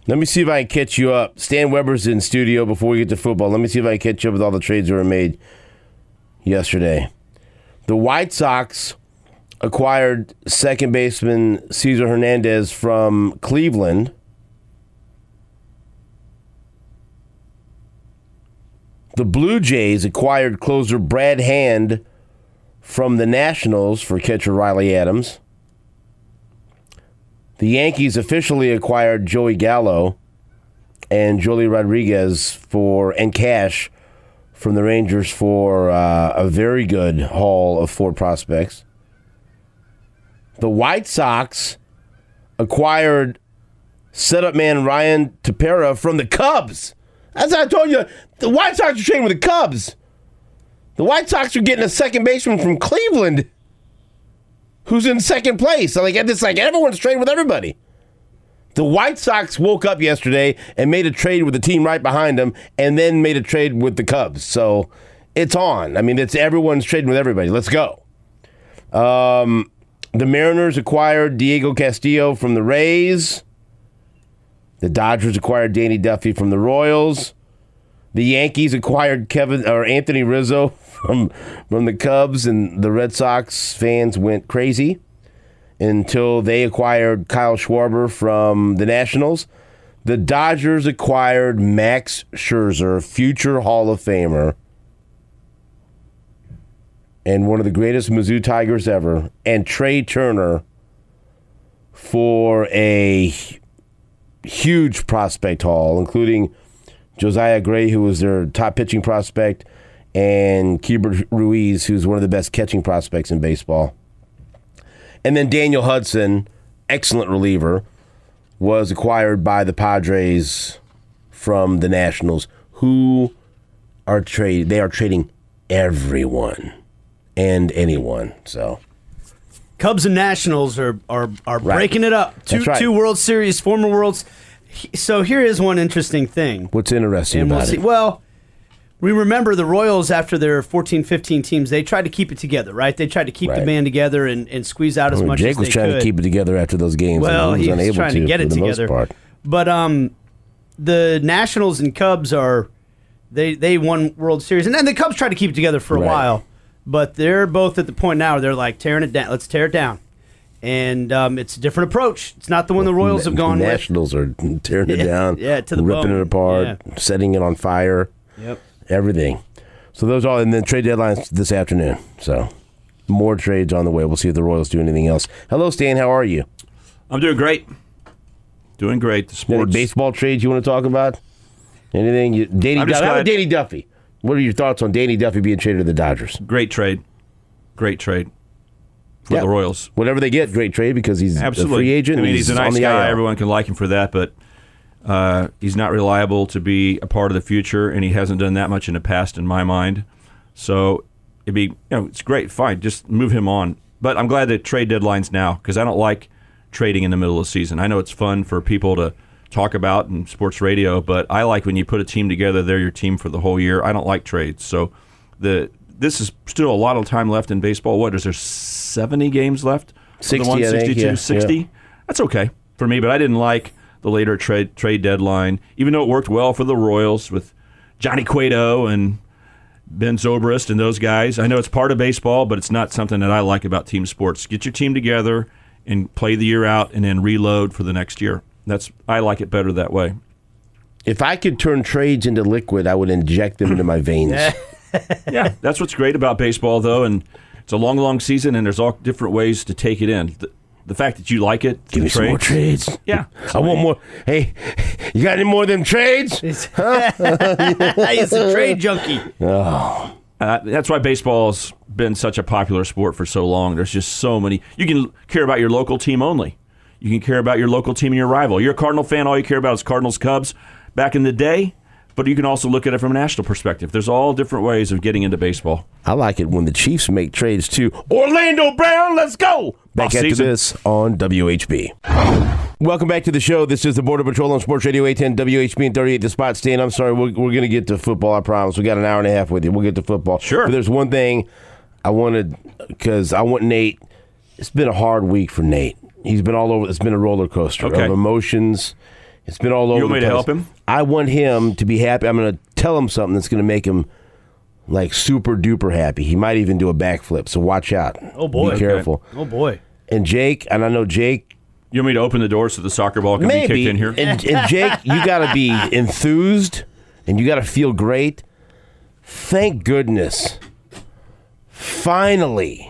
Let me see if I can catch you up. Stan Weber's in studio before we get to football. Let me see if I can catch you up with all the trades that were made yesterday. The White Sox acquired second baseman Cesar Hernandez from Cleveland. The Blue Jays acquired closer Brad Hand from the Nationals for catcher Riley Adams. The Yankees officially acquired Joey Gallo and Joely Rodriguez and cash from the Rangers for a very good haul of 4 prospects. The White Sox acquired setup man Ryan Tepera from the Cubs. As I told you, the White Sox are trading with the Cubs. The White Sox are getting a second baseman from Cleveland who's in second place. So it's like everyone's trading with everybody. The White Sox woke up yesterday and made a trade with the team right behind them and then made a trade with the Cubs. So it's on. I mean, everyone's trading with everybody. Let's go. The Mariners acquired Diego Castillo from the Rays. The Dodgers acquired Danny Duffy from the Royals. The Yankees acquired Anthony Rizzo from the Cubs, and the Red Sox fans went crazy until they acquired Kyle Schwarber from the Nationals. The Dodgers acquired Max Scherzer, future Hall of Famer, and one of the greatest Mizzou Tigers ever, and Trey Turner for a huge prospect haul, including Josiah Gray, who was their top pitching prospect, and Keibert Ruiz, who's one of the best catching prospects in baseball. And then Daniel Hudson, excellent reliever, was acquired by the Padres from the Nationals, who are trading everyone and anyone. So Cubs and Nationals are breaking it up. Two World Series, former Worlds. So here is one interesting thing. What's interesting about it? Well, we remember the Royals after their 14-15 teams, they tried to keep it together, right? They tried to keep the band together and squeeze out as much as they could. Jake was trying to keep it together after those games. Well, and he was unable trying to get it together. But the Nationals and Cubs they won World Series. And then the Cubs tried to keep it together for a while. But they're both at the point now where they're like tearing it down. Let's tear it down. And it's a different approach. It's not the one the Royals have gone with. The Nationals are tearing it down, to the ripping it apart, setting it on fire. Yep. Everything. So those and then trade deadlines this afternoon. So more trades on the way. We'll see if the Royals do anything else. Hello, Stan. How are you? I'm doing great. Doing great. The sports. Any baseball trades you want to talk about? Anything? Danny Duffy. What are your thoughts on Danny Duffy being traded to the Dodgers? Great trade. Great trade for the Royals. Whatever they get, great trade because he's a free agent. I mean, he's a nice guy. Everyone can like him for that, but he's not reliable to be a part of the future, and he hasn't done that much in the past in my mind. So it'd be, it's great. Fine, just move him on. But I'm glad that trade deadline's now because I don't like trading in the middle of the season. I know it's fun for people to talk about in sports radio, but I like when you put a team together, they're your team for the whole year. I don't like trades. So this is still a lot of time left in baseball. What, is there 70 games left? 60, 62, 60? Yeah. That's okay for me, but I didn't like the later trade deadline, even though it worked well for the Royals with Johnny Cueto and Ben Zobrist and those guys. I know it's part of baseball, but it's not something that I like about team sports. Get your team together and play the year out and then reload for the next year. I like it better that way. If I could turn trades into liquid, I would inject them into my veins. Yeah, that's what's great about baseball, though, and it's a long, long season, and there's all different ways to take it in. The fact that you like it, give me some more trades. Yeah, I want more. Hey, you got any more of them trades? Huh? He's a trade junkie. Oh. That's why baseball's been such a popular sport for so long. There's just so many. You can care about your local team only. You can care about your local team and your rival. You're a Cardinal fan, all you care about is Cardinals, Cubs back in the day, but you can also look at it from a national perspective. There's all different ways of getting into baseball. I like it when the Chiefs make trades too. Orlando Brown, let's go! Back after this on WHB. Welcome back to the show. This is the Border Patrol on Sports Radio 810 WHB and 38 The Spot. Stan, I'm sorry, we're going to get to football, I promise. We got an hour and a half with you. We'll get to football. Sure. But there's one thing I wanted, because I want Nate. It's been a hard week for Nate. He's been all over. It's been a roller coaster of emotions. It's been all over. You want the me to place. help him? I want him to be happy. I'm going to tell him something that's going to make him like super duper happy. He might even do a backflip. So watch out. Oh boy! Be careful. Oh boy! And Jake, and I know Jake. You want me to open the door so the soccer ball can be Maybe. kicked in here? And Jake, you got to be enthused and you got to feel great. Thank goodness. Finally,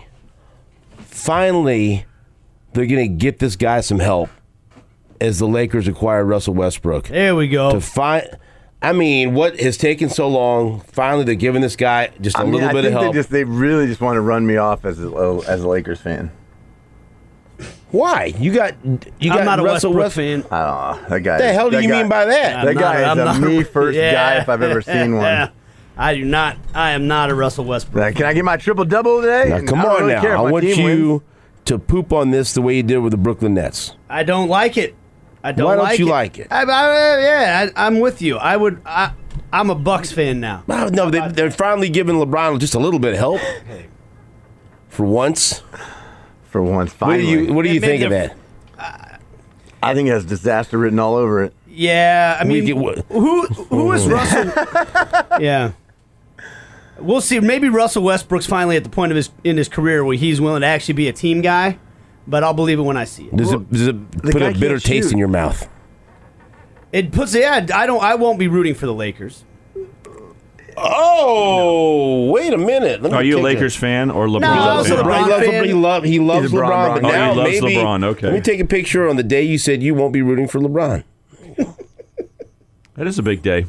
they're going to get this guy some help as the Lakers acquire Russell Westbrook. There we go. I mean, what has taken so long? Finally, they're giving this guy just a little bit of help. They really just want to run me off as a Lakers fan. Why? You got I'm not a Russell Westbrook fan. I don't know. That guy. What the hell do you mean by that? That guy is a me first guy if I've ever seen one. Yeah. I am not a Russell Westbrook. Can I get my triple-double today? Now, come I don't on really now. care if I my want team you wins. to poop on this the way you did with the Brooklyn Nets. I don't like it. I don't Why don't like you it. like it? I'm with you. I'm a Bucks fan now. No, they're finally giving LeBron just a little bit of help. For once. For once, finally. What do you think of they're- that? I think it has disaster written all over it. Yeah, I mean, who is Russell? Yeah. We'll see. Maybe Russell Westbrook's finally at the point of in his career where he's willing to actually be a team guy, but I'll believe it when I see it. Does it put guy a bitter can't taste shoot. in your mouth? It puts I won't be rooting for the Lakers. Oh, wait a minute. Let me Are you a take Lakers fan or LeBron? No, I was a fan? LeBron fan. He loves He's a LeBron, LeBron but guy. now Oh, he loves maybe LeBron, okay. let me take a picture on the day you said you won't be rooting for LeBron. That is a big day.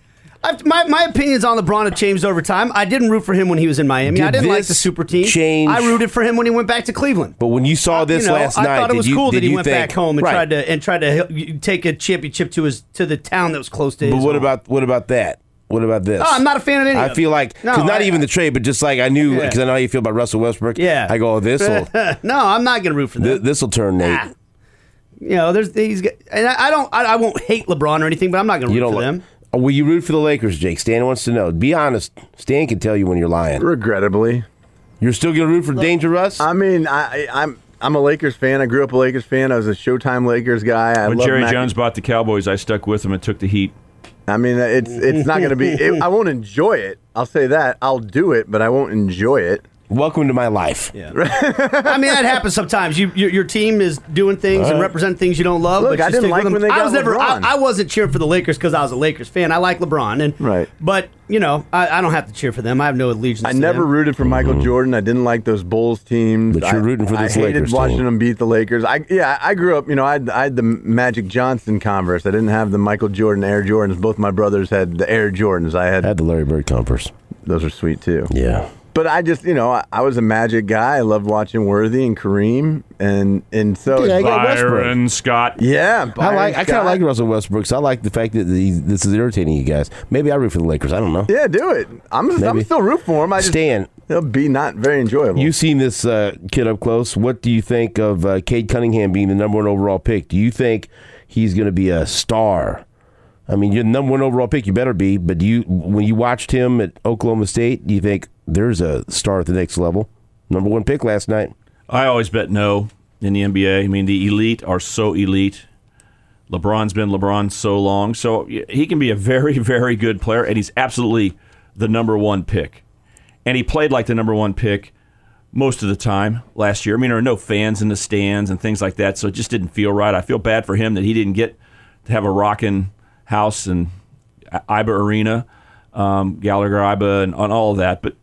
My opinions on LeBron have changed over time. I didn't root for him when he was in Miami. Did I didn't like this the super team. change- I rooted for him when he went back to Cleveland. But when you saw this last night, I thought it was cool that he went think, back home and right. tried to take a championship to the town that was close to his. But what home. about that? What about this? Oh, I'm not a fan of any. I of feel it. like No, because not I- even the trade, but just like I knew because I know how you feel about Russell Westbrook. Yeah. I go, oh, this will No, I'm not going to root for them. this will turn Nate. Ah. You know, and I won't hate LeBron or anything, but I'm not going to You root don't for like. them. Will you root for the Lakers, Jake? Stan wants to know. Be honest. Stan can tell you when you're lying. Regrettably. You're still going to root for Danger Russ? I mean, I'm a Lakers fan. I grew up a Lakers fan. I was a Showtime Lakers guy. When Jerry Jones bought the Cowboys, I stuck with him and took the heat. I mean, it's not going to be. I won't enjoy it. I'll say that. I'll do it, but I won't enjoy it. Welcome to my life. Yeah. I mean, that happens sometimes. Your team is doing things and representing things you don't love. Look, but you I didn't stick like with them. when they I got was never. LeBron. I wasn't cheering for the Lakers because I was a Lakers fan. I like LeBron, and Right. But you know, I don't have to cheer for them. I have no allegiance. I to never them. rooted for Michael Jordan. I didn't like those Bulls teams. But you're rooting for this I hated Lakers watching team. them beat the Lakers. I grew up. I had the Magic Johnson Converse. I didn't have the Michael Jordan Air Jordans. Both my brothers had the Air Jordans. I I had the Larry Bird Converse. those are sweet too. Yeah. But I just, I was a Magic guy. I loved watching Worthy and Kareem, and so Yeah, I it's got Westbrook. Byron Scott. yeah. I kind of Scott. like Russell Westbrook. So I like the fact that this is irritating you guys. Maybe I root for the Lakers. I don't know. Yeah, do it. I'm Maybe. still root for him. Stan, It'll be not very enjoyable. you've seen this kid up close. What do you think of Cade Cunningham being the number one overall pick? Do you think he's going to be a star? I mean, you're the number one overall pick. You better be. But when you watched him at Oklahoma State, do you think there's a star at the next level? Number one pick last night. I always bet no in the NBA. I mean, the elite are so elite. LeBron's been LeBron so long. So he can be a very, very good player, and he's absolutely the number one pick. And he played like the number one pick most of the time last year. I mean, there are no fans in the stands and things like that, so it just didn't feel right. I feel bad for him that he didn't get to have a rocking house in Iba Arena, Gallagher Iba, and on all of that. But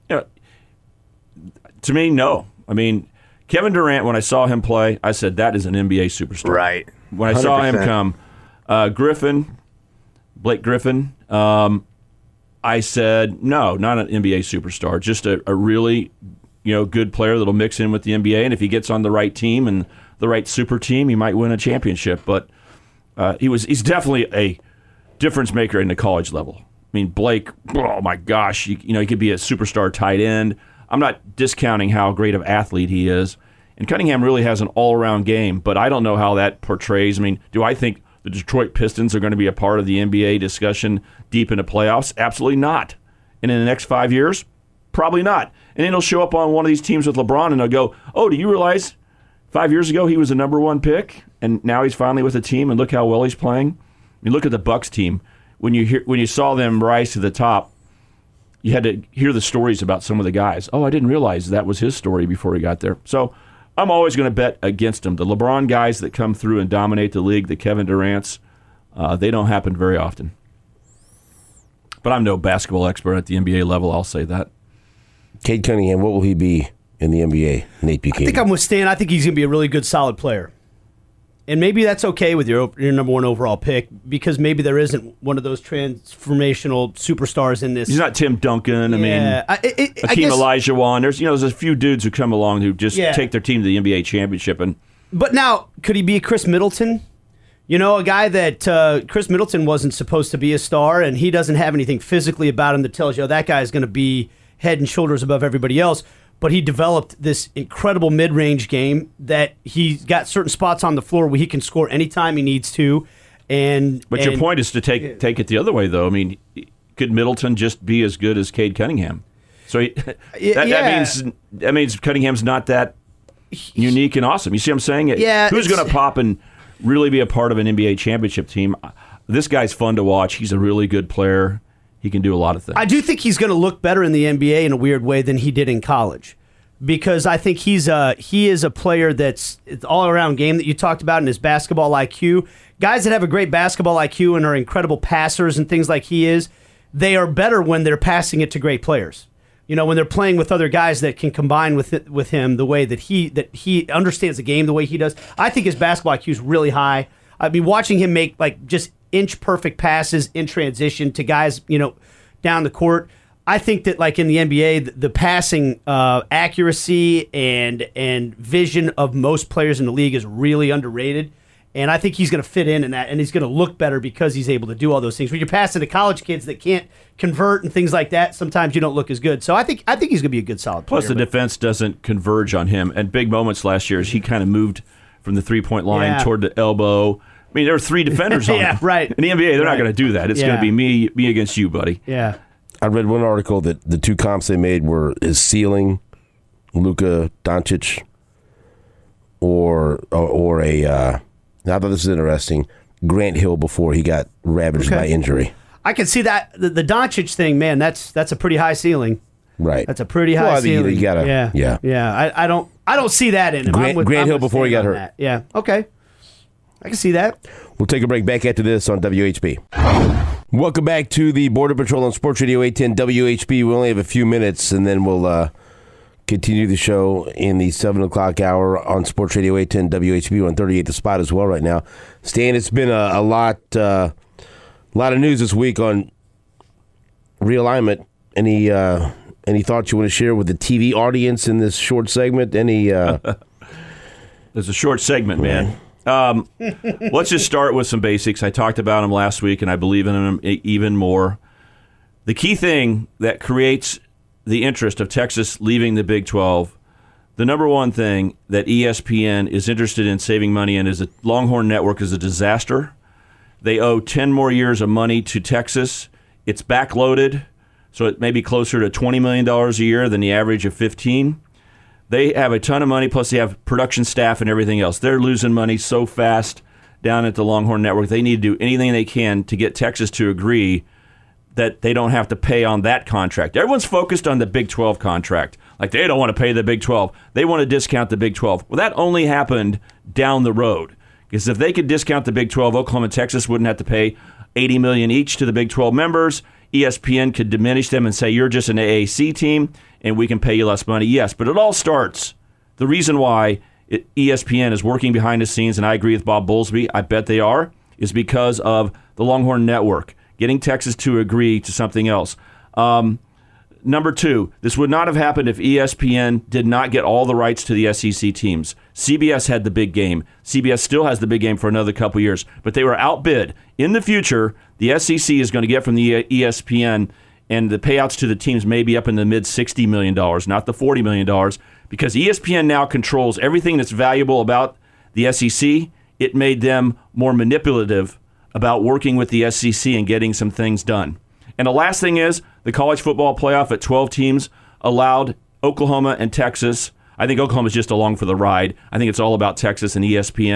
to me, no. I mean, Kevin Durant, when I saw him play, I said, that is an NBA superstar. right. When I saw him 100%. come, Blake Griffin, I said, no, not an NBA superstar, just a really good player that'll mix in with the NBA, and if he gets on the right team and the right super team, he might win a championship. But he's definitely a difference maker in the college level. I mean, Blake, oh my gosh, he could be a superstar tight end. I'm not discounting how great of an athlete he is. And Cunningham really has an all-around game, but I don't know how that portrays. I mean, do I think the Detroit Pistons are going to be a part of the NBA discussion deep into playoffs? Absolutely not. And in the next 5 years, probably not. And then he'll show up on one of these teams with LeBron, and they'll go, oh, do you realize 5 years ago he was a number one pick, and now he's finally with a team, and look how well he's playing? mean, look at the Bucs team. When you saw them rise to the top, you had to hear the stories about some of the guys. Oh, I didn't realize that was his story before he got there. So I'm always going to bet against him. The LeBron guys that come through and dominate the league, the Kevin Durant's, they don't happen very often. But I'm no basketball expert at the NBA level, I'll say that. Cade Cunningham, what will he be in the NBA? Nate Buchanan. I think I'm with Stan. I think he's going to be a really good, solid player. And maybe that's okay with your number one overall pick, because maybe there isn't one of those transformational superstars in this. He's not Tim Duncan. Yeah. Hakeem Olajuwon. There's a few dudes who come along who just take their team to the NBA championship. But now, could he be Chris Middleton? You know, a guy that Chris Middleton wasn't supposed to be a star, and he doesn't have anything physically about him that tells you, that guy is going to be head and shoulders above everybody else. But he developed this incredible mid-range game that he's got certain spots on the floor where he can score anytime he needs to. But your point is to take it the other way, though. I mean, could Middleton just be as good as Cade Cunningham? So that means Cunningham's not that unique and awesome. You see what I'm saying? Yeah. Who's going to pop and really be a part of an NBA championship team? This guy's fun to watch. He's a really good player. He can do a lot of things. I do think he's going to look better in the NBA in a weird way than he did in college, because I think he is a player it's all-around game that you talked about in his basketball IQ. Guys that have a great basketball IQ and are incredible passers and things like he is, they are better when they're passing it to great players. You know, when they're playing with other guys that can combine with him the way that he understands the game the way he does. I think his basketball IQ is really high. I mean, watching him make just inch-perfect passes in transition to guys, down the court. I think that, in the NBA, the passing accuracy and vision of most players in the league is really underrated. And I think he's going to fit in that, and he's going to look better because he's able to do all those things. When you're passing to college kids that can't convert and things like that, sometimes you don't look as good. So I think he's going to be a good, solid player. Plus, the defense doesn't converge on him. And big moments last year as he kind of moved from the three-point line toward the elbow. I mean, there were three defenders on him. Right. In the NBA, they're not going to do that. It's going to be me against you, buddy. Yeah. I read one article that the two comps they made were his ceiling, Luka Doncic, or I thought this was interesting, Grant Hill before he got ravaged by injury. I can see that. The Doncic thing, man, that's a pretty high ceiling. Right. That's a pretty high ceiling. You gotta, yeah. I don't see that in him. Grant Hill before he got hurt. That. Yeah. Okay. I can see that. We'll take a break back after this on WHB. Welcome back to the Border Patrol on Sports Radio 810 WHB. We only have a few minutes, and then we'll continue the show in the 7 o'clock hour on Sports Radio 810 WHB on 38 The Spot as well right now. Stan, it's been a lot of news this week on realignment. Any thoughts you want to share with the TV audience in this short segment? There's a short segment, man. Let's just start with some basics. I talked about them last week, and I believe in them even more. The key thing that creates the interest of Texas leaving the Big 12, the number one thing that ESPN is interested in saving money in is the Longhorn Network is a disaster. They owe 10 more years of money to Texas. It's backloaded, so it may be closer to $20 million a year than the average of 15. They have a ton of money, plus they have production staff and everything else. They're losing money so fast down at the Longhorn Network. They need to do anything they can to get Texas to agree that they don't have to pay on that contract. Everyone's focused on the Big 12 contract. Like, they don't want to pay the Big 12. They want to discount the Big 12. Well, that only happened down the road. Because if they could discount the Big 12, Oklahoma and Texas wouldn't have to pay $80 million each to the Big 12 members. ESPN could diminish them and say, you're just an AAC team, and we can pay you less money. Yes, but it all starts. The reason why ESPN is working behind the scenes, and I agree with Bob Bowlesby, I bet they are, is because of the Longhorn Network, getting Texas to agree to something else. Number two, this would not have happened if ESPN did not get all the rights to the SEC teams. CBS had the big game. CBS still has the big game for another couple years, but they were outbid. In the future, the SEC is going to get from the ESPN, and the payouts to the teams may be up in the mid-$60 million, not the $40 million, because ESPN now controls everything that's valuable about the SEC. It made them more manipulative about working with the SEC and getting some things done. And the last thing is, the college football playoff at 12 teams allowed Oklahoma and Texas. I think Oklahoma's just along for the ride. I think it's all about Texas and ESPN.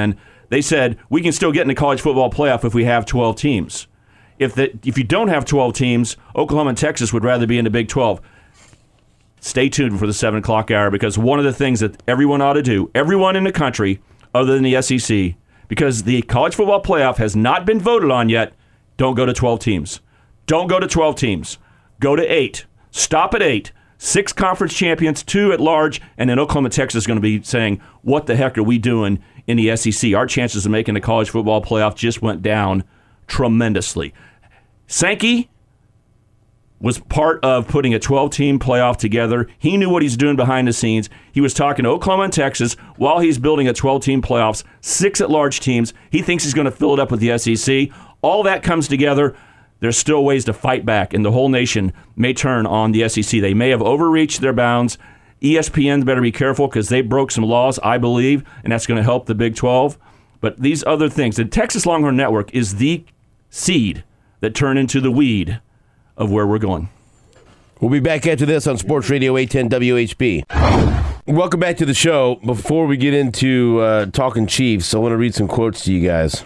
They said we can still get in the college football playoff if we have 12 teams. If you don't have 12 teams, Oklahoma and Texas would rather be in the Big 12. Stay tuned for the 7 o'clock hour, because one of the things that everyone ought to do, everyone in the country other than the SEC, because the college football playoff has not been voted on yet, don't go to 12 teams. Don't go to 12 teams. Go to 8. Stop at 8. 6 conference champions, 2 at large, and then Oklahoma, Texas is going to be saying, what the heck are we doing in the SEC? Our chances of making the college football playoff just went down tremendously. Sankey was part of putting a 12-team playoff together. He knew what he's doing behind the scenes. He was talking to Oklahoma and Texas while he's building a 12-team playoffs, 6 at-large teams. He thinks he's going to fill it up with the SEC. All that comes together. There's still ways to fight back, and the whole nation may turn on the SEC. They may have overreached their bounds. ESPN better be careful, because they broke some laws, I believe, and that's going to help the Big 12. But these other things, the Texas Longhorn Network is the seed that turn into the weed of where we're going. We'll be back after this on Sports Radio 810 WHB. Welcome back to the show. Before we get into talking Chiefs, I want to read some quotes to you guys.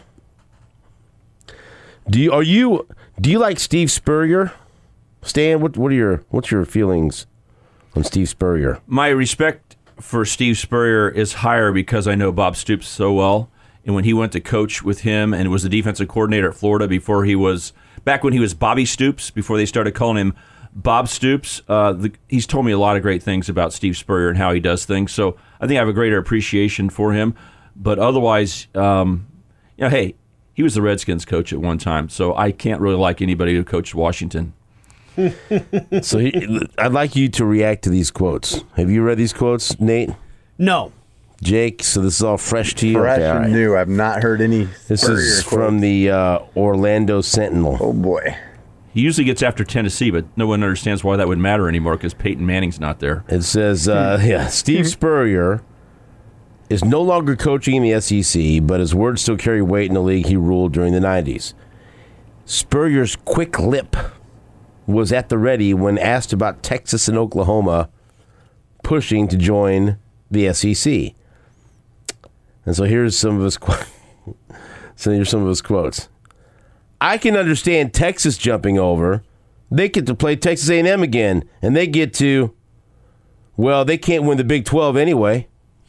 Do you like Steve Spurrier? Stan, what's your feelings on Steve Spurrier? My respect for Steve Spurrier is higher because I know Bob Stoops so well. And when he went to coach with him and was the defensive coordinator at Florida back when he was Bobby Stoops, before they started calling him Bob Stoops, he's told me a lot of great things about Steve Spurrier and how he does things. So I think I have a greater appreciation for him. But otherwise, hey, he was the Redskins coach at one time, so I can't really like anybody who coached Washington. So I'd like you to react to these quotes. Have you read these quotes, Nate? No. Jake, so this is all fresh to you? Fresh okay, and new. I've not heard any. This is from the Orlando Sentinel. Oh, boy. He usually gets after Tennessee, but no one understands why that would matter anymore, because Peyton Manning's not there. It says, Steve Spurrier is no longer coaching in the SEC, but his words still carry weight in the league he ruled during the 90s. Spurrier's quick lip was at the ready when asked about Texas and Oklahoma pushing to join the SEC. And so here's some of his quotes. I can understand Texas jumping over. They get to play Texas A&M again, and they get to, well, they can't win the Big 12 anyway.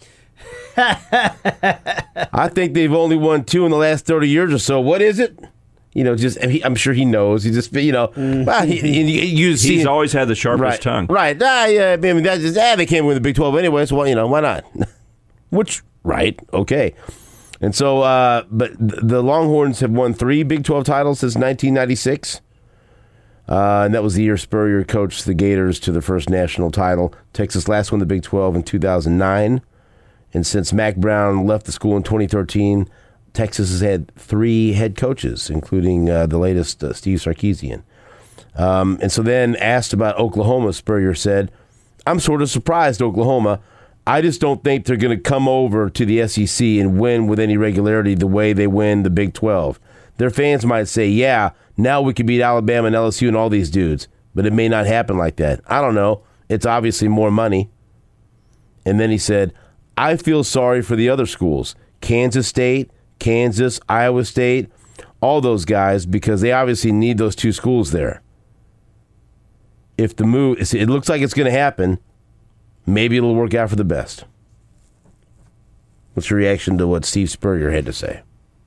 I think they've only won 2 in the last 30 years or so. What is it? I'm sure he knows. He just, he's always had the sharpest tongue. Right. They can't win the Big 12 anyway, so, why not? Which, right, okay. And so, but the Longhorns have won 3 Big 12 titles since 1996. And that was the year Spurrier coached the Gators to the first national title. Texas last won the Big 12 in 2009. And since Mack Brown left the school in 2013, Texas has had 3 head coaches, including the latest, Steve Sarkisian. And so then, asked about Oklahoma, Spurrier said, I'm sort of surprised, Oklahoma. I just don't think they're going to come over to the SEC and win with any regularity the way they win the Big 12. Their fans might say, yeah, now we can beat Alabama and LSU and all these dudes, but it may not happen like that. I don't know. It's obviously more money. And then he said, I feel sorry for the other schools, Kansas State, Kansas, Iowa State, all those guys, because they obviously need those 2 schools there. If the move, it looks like it's going to happen, maybe it'll work out for the best. What's your reaction to what Steve Spurrier had to say?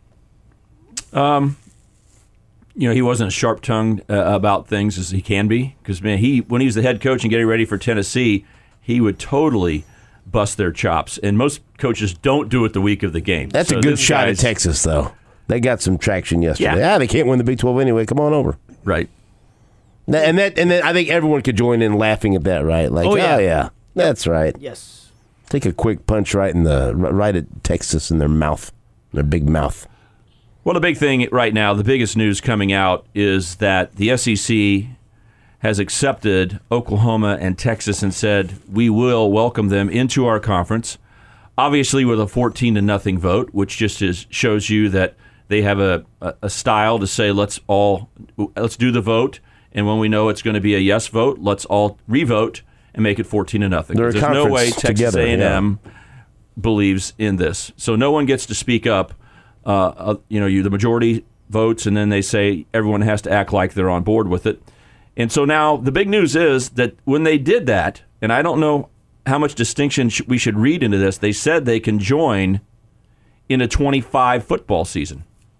He wasn't as sharp-tongued about things as he can be, because, man, when he was the head coach and getting ready for Tennessee, he would totally bust their chops, and most coaches don't do it the week of the game. That's a good shot at Texas, though. They got some traction yesterday. Yeah. They can't win the Big 12 anyway. Come on over. Right. And then I think everyone could join in laughing at that, right? Like, oh yeah, that's right. Yes. Take a quick punch right at Texas in their mouth, their big mouth. Well, the big thing right now, the biggest news coming out is that the SEC has accepted Oklahoma and Texas and said we will welcome them into our conference, obviously with a 14-0 vote, which just shows you that they have a style to say let's do the vote, and when we know it's going to be a yes vote, let's all re-vote and make it 14-0. There's no way Texas A&M believes in this, so no one gets to speak up the majority votes, and then they say everyone has to act like they're on board with it. And so now the big news is that when they did that, and I don't know how much distinction we should read into this, they said they can join in a 25 football season,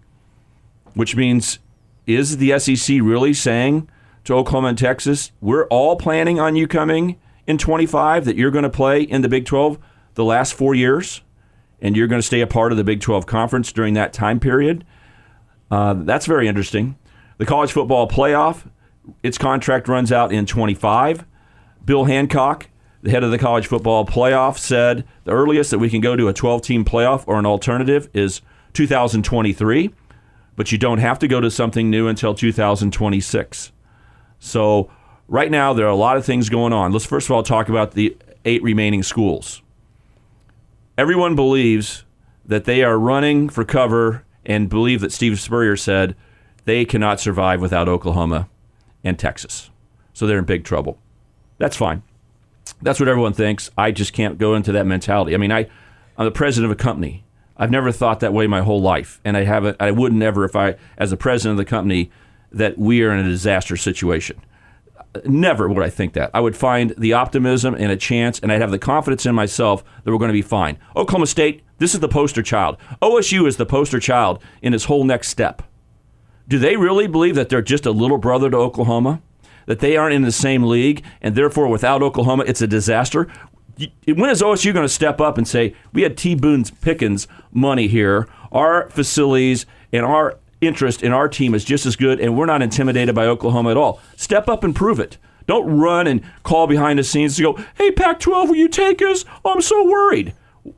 which means, is the SEC really saying to Oklahoma and Texas, we're all planning on you coming in 25, that you're going to play in the Big 12 the last 4 years, and you're going to stay a part of the Big 12 conference during that time period? That's very interesting. The college football playoff, its contract runs out in 25. Bill Hancock, the head of the college football playoff, said the earliest that we can go to a 12-team playoff or an alternative is 2023, but you don't have to go to something new until 2026. So right now there are a lot of things going on. Let's first of all talk about the 8 remaining schools. Everyone believes that they are running for cover and believe that Steve Spurrier said they cannot survive without Oklahoma and Texas. So they're in big trouble. That's fine. That's what everyone thinks. I just can't go into that mentality. I mean, I'm the president of a company. I've never thought that way my whole life, and I wouldn't ever if I, as the president of the company, that we are in a disaster situation. Never would I think that. I would find the optimism and a chance, and I'd have the confidence in myself that we're going to be fine. Oklahoma State, this is the poster child. OSU is the poster child in its whole next step. Do they really believe that they're just a little brother to Oklahoma? That they aren't in the same league, and therefore without Oklahoma, it's a disaster? When is OSU going to step up and say, we had T. Boone Pickens money here, our facilities and our interest in our team is just as good, and we're not intimidated by Oklahoma at all? Step up and prove it. Don't run and call behind the scenes to go, hey, Pac-12, will you take us? Oh, I'm so worried.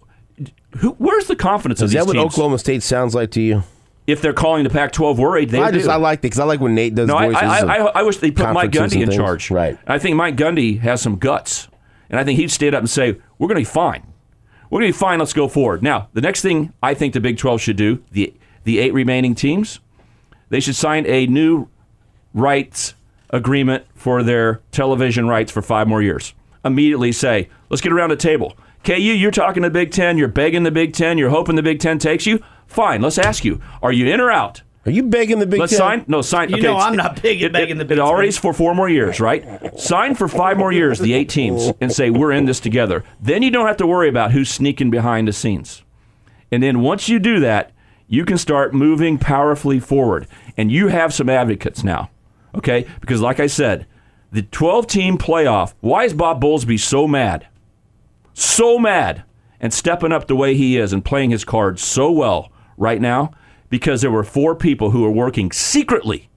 Where's the confidence of these teams? Is that what Oklahoma State sounds like to you? If they're calling the Pac-12 worried, they do. I like it because I like when Nate does voices. I wish they put Mike Gundy in charge. Right. I think Mike Gundy has some guts, and I think he'd stand up and say, we're going to be fine. We're going to be fine. Let's go forward. Now, the next thing I think the Big 12 should do, the 8 remaining teams, they should sign a new rights agreement for their television rights for 5 more years. Immediately say, let's get around the table. KU, you're talking to the Big Ten. You're begging the Big Ten. You're hoping the Big Ten takes you. Fine, let's ask you, are you in or out? Are you begging the Big Ten? Sign? No, sign. You know I'm not begging the Big Ten. It already is for 4 more years, right? Sign for 5 more years, the 8 teams, and say, we're in this together. Then you don't have to worry about who's sneaking behind the scenes. And then once you do that, you can start moving powerfully forward. And you have some advocates now, okay? Because like I said, the 12-team playoff, why is Bob Bowlesby so mad? So mad and stepping up the way he is and playing his cards so well right now? Because there were 4 people who were working secretly,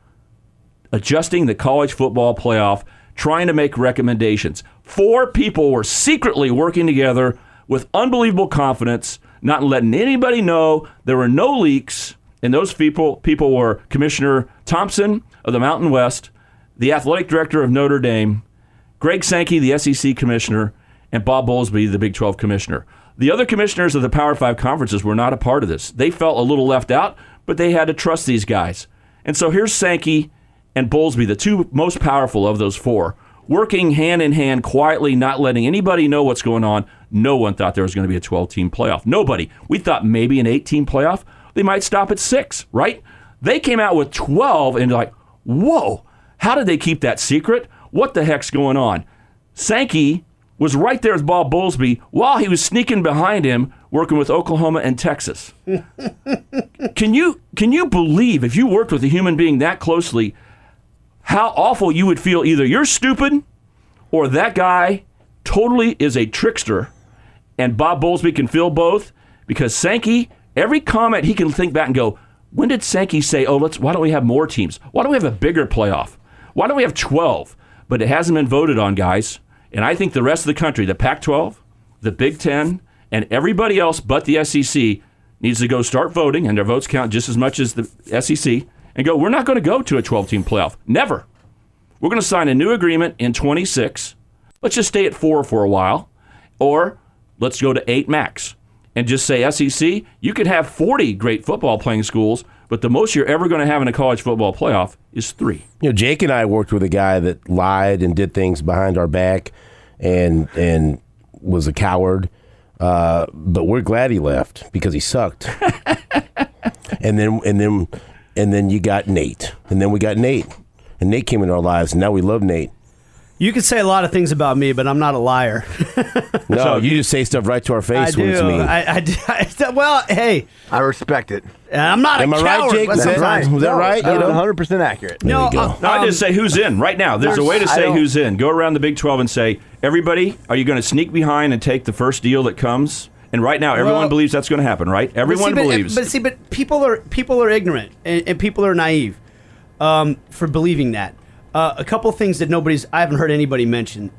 adjusting the college football playoff, trying to make recommendations. 4 people were secretly working together with unbelievable confidence, not letting anybody know. There were no leaks, and those people were Commissioner Thompson of the Mountain West, the athletic director of Notre Dame, Greg Sankey, the SEC commissioner, and Bob Bowlesby, the Big 12 commissioner. The other commissioners of the Power 5 conferences were not a part of this. They felt a little left out, but they had to trust these guys. And so here's Sankey and Bowlesby, the 2 most powerful of those 4, working hand in hand, quietly, not letting anybody know what's going on. No one thought there was going to be a 12-team playoff. Nobody. We thought maybe an 8-team playoff. They might stop at 6, right? They came out with 12 and like, whoa, how did they keep that secret? What the heck's going on? Sankey was right there with Bob Bowlesby while he was sneaking behind him, working with Oklahoma and Texas. Can you believe, if you worked with a human being that closely, how awful you would feel? Either you're stupid or that guy totally is a trickster, and Bob Bowlesby can feel both, because Sankey, every comment he can think back and go, when did Sankey say, why don't we have more teams? Why don't we have a bigger playoff? Why don't we have 12? But it hasn't been voted on, guys. And I think the rest of the country, the Pac-12, the Big Ten, and everybody else but the SEC needs to go start voting, and their votes count just as much as the SEC, and go, we're not going to go to a 12-team playoff. Never. We're going to sign a new agreement in 26. Let's just stay at 4 for a while. Or let's go to 8 max. And just say, SEC, you could have 40 great football playing schools, but the most you're ever going to have in a college football playoff is 3. Jake and I worked with a guy that lied and did things behind our back and was a coward. But we're glad he left because he sucked. and then you got Nate, and then we got Nate, and Nate came into our lives, and now we love Nate. You can say a lot of things about me, but I'm not a liar. No, so you just say stuff right to our face when it's mean. Well, hey. I respect it. I'm not Am a I coward. right, Jake? Was that right? That was 100% accurate. No, I just say who's in right now. There's a way to say who's in. Go around the Big 12 and say, everybody, are you going to sneak behind and take the first deal that comes? And right now, everyone believes that's going to happen, right? Everyone believes. But people are ignorant and people are naive for believing that. A couple of things that I haven't heard anybody mention.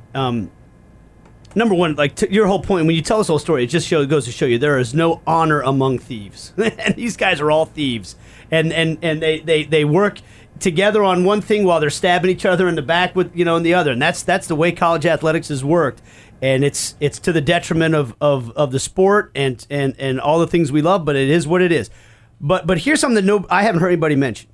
Number one, like your whole point, when you tell this whole story, it just goes to show you there is no honor among thieves. And these guys are all thieves. And they work together on one thing while they're stabbing each other in the back with in the other. And that's the way college athletics has worked. And it's to the detriment of the sport and all the things we love, but it is what it is. But here's something that I haven't heard anybody mention.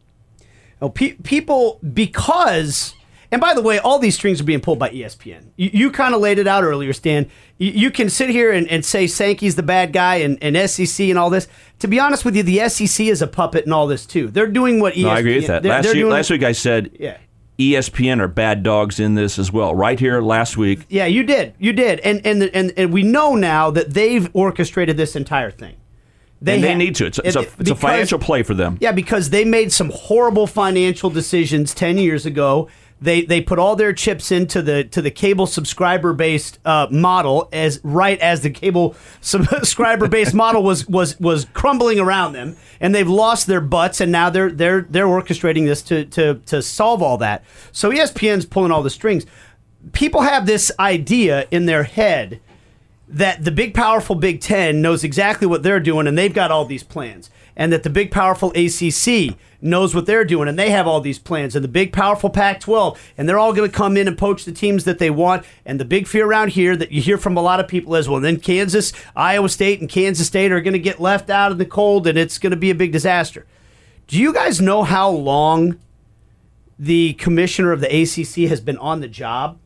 People, because, and by the way, all these strings are being pulled by ESPN. You kind of laid it out earlier, Stan. You can sit here and say Sankey's the bad guy and SEC and all this. To be honest with you, the SEC is a puppet in all this too. They're doing what ESPN. No, I agree with that. Last week I said ESPN are bad dogs in this as well. Right here last week. Yeah, you did, and we know now that they've orchestrated this entire thing. They need to. It's a financial play for them. Yeah, because they made some horrible financial decisions 10 years ago. They put all their chips into the cable subscriber based model as the cable subscriber based model was crumbling around them, and they've lost their butts, and now they're orchestrating this to solve all that. So ESPN's pulling all the strings. People have this idea in their head that the big, powerful Big Ten knows exactly what they're doing, and they've got all these plans. And that the big, powerful ACC knows what they're doing, and they have all these plans. And the big, powerful Pac-12, and they're all going to come in and poach the teams that they want. And the big fear around here that you hear from a lot of people is, well, then Kansas, Iowa State, and Kansas State are going to get left out in the cold, and it's going to be a big disaster. Do you guys know how long the commissioner of the ACC has been on the job?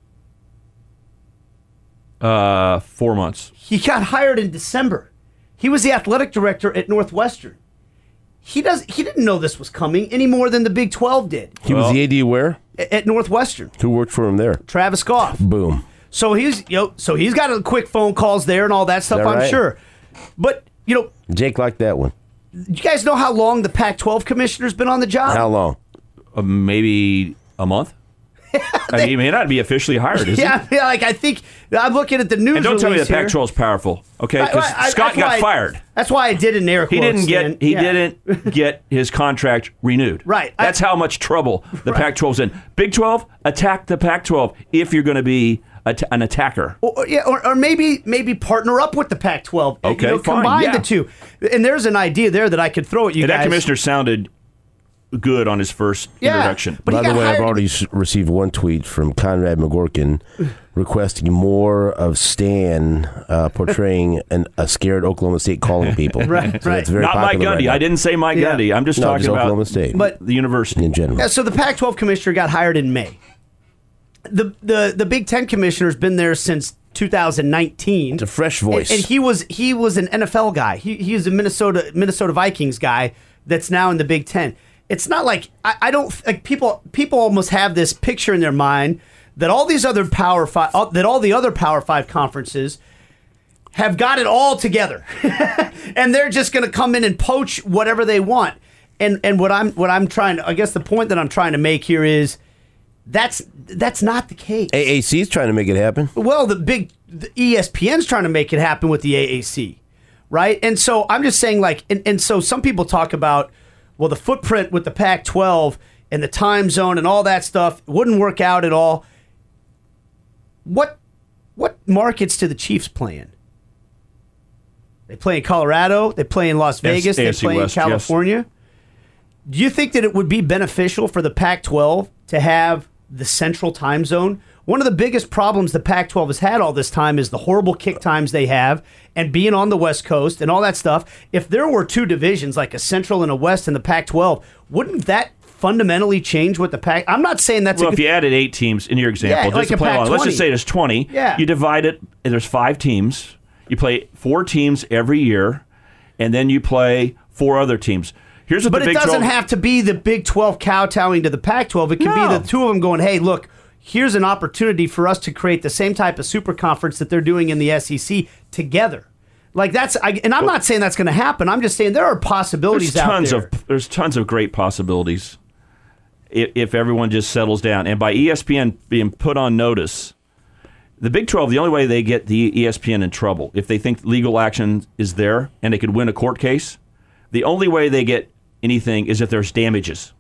4 months. He got hired in December. He was the athletic director at Northwestern. He didn't know this was coming any more than the Big 12 did. He was the AD where? At Northwestern. Who worked for him there? Travis Goff. Boom. So he's got a quick phone calls there and all that stuff, I'm sure. But Jake liked that one. You guys know how long the Pac-12 commissioner's been on the job? How long? Maybe a month. He may not be officially hired, is he? Yeah, like I think I'm looking at the news. And don't tell me the Pac-12 is powerful, okay? Because Scott got fired. That's why I did an air quotes. He didn't get his contract renewed. Right. That's how much trouble the Pac-12's in. Big 12, attack the Pac-12 if you're going to be an attacker. Or maybe partner up with the Pac-12. Okay, fine. Combine the two. And there's an idea there that I could throw at you guys. That commissioner sounded good on his first introduction. But by the way, I've already received one tweet from Conrad McGorkin requesting more of Stan portraying a scared Oklahoma State calling people. Right. It's very not Mike Gundy. I didn't say Mike Gundy. I'm just talking about Oklahoma State. But the university in general. Yeah, so the Pac-12 commissioner got hired in May. The Big Ten commissioner's been there since 2019. It's a fresh voice. And he was an NFL guy. He's a Minnesota Vikings guy that's now in the Big Ten. It's not like I don't like people almost have this picture in their mind that all the other Power 5 conferences have got it all together, and they're just going to come in and poach whatever they want. And what I'm trying to, I guess the point that I'm trying to make here is that's not the case. AAC's trying to make it happen. Well, the ESPN's trying to make it happen with the AAC, right? And so I'm just saying, like, and so some people talk about, well, the footprint with the Pac-12 and the time zone and all that stuff wouldn't work out at all. What markets do the Chiefs play in? They play in Colorado. They play in Las Vegas. They play in California. Yes. Do you think that it would be beneficial for the Pac-12 to have the central time zone? One of the biggest problems the Pac-12 has had all this time is the horrible kick times they have and being on the West Coast and all that stuff. If there were two divisions, like a Central and a West in the Pac-12, wouldn't that fundamentally change what the Pac... I'm not saying that's... Well, if you added 8 teams in your example, just to play along, let's just say there's 20. Yeah. You divide it, and there's 5 teams. You play 4 teams every year, and then you play 4 other teams. Here's what but the Big it doesn't 12 have to be the Big 12 kowtowing to the Pac-12. It can be the two of them going, hey, look, here's an opportunity for us to create the same type of super conference that they're doing in the SEC together. Like and I'm not saying that's going to happen. I'm just saying there are possibilities out there. There's tons of great possibilities if everyone just settles down. And by ESPN being put on notice, the Big 12, the only way they get the ESPN in trouble, if they think legal action is there and they could win a court case, the only way they get anything is if there's damages.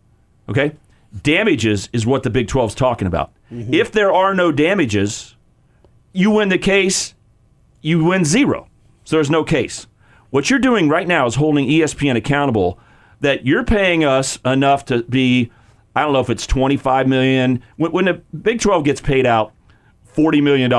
Okay? Damages is what the Big 12 is talking about. Mm-hmm. If there are no damages, you win the case, you win 0. So there's no case. What you're doing right now is holding ESPN accountable that you're paying us enough to be, I don't know if it's $25 million. When the Big 12 gets paid out $40 million,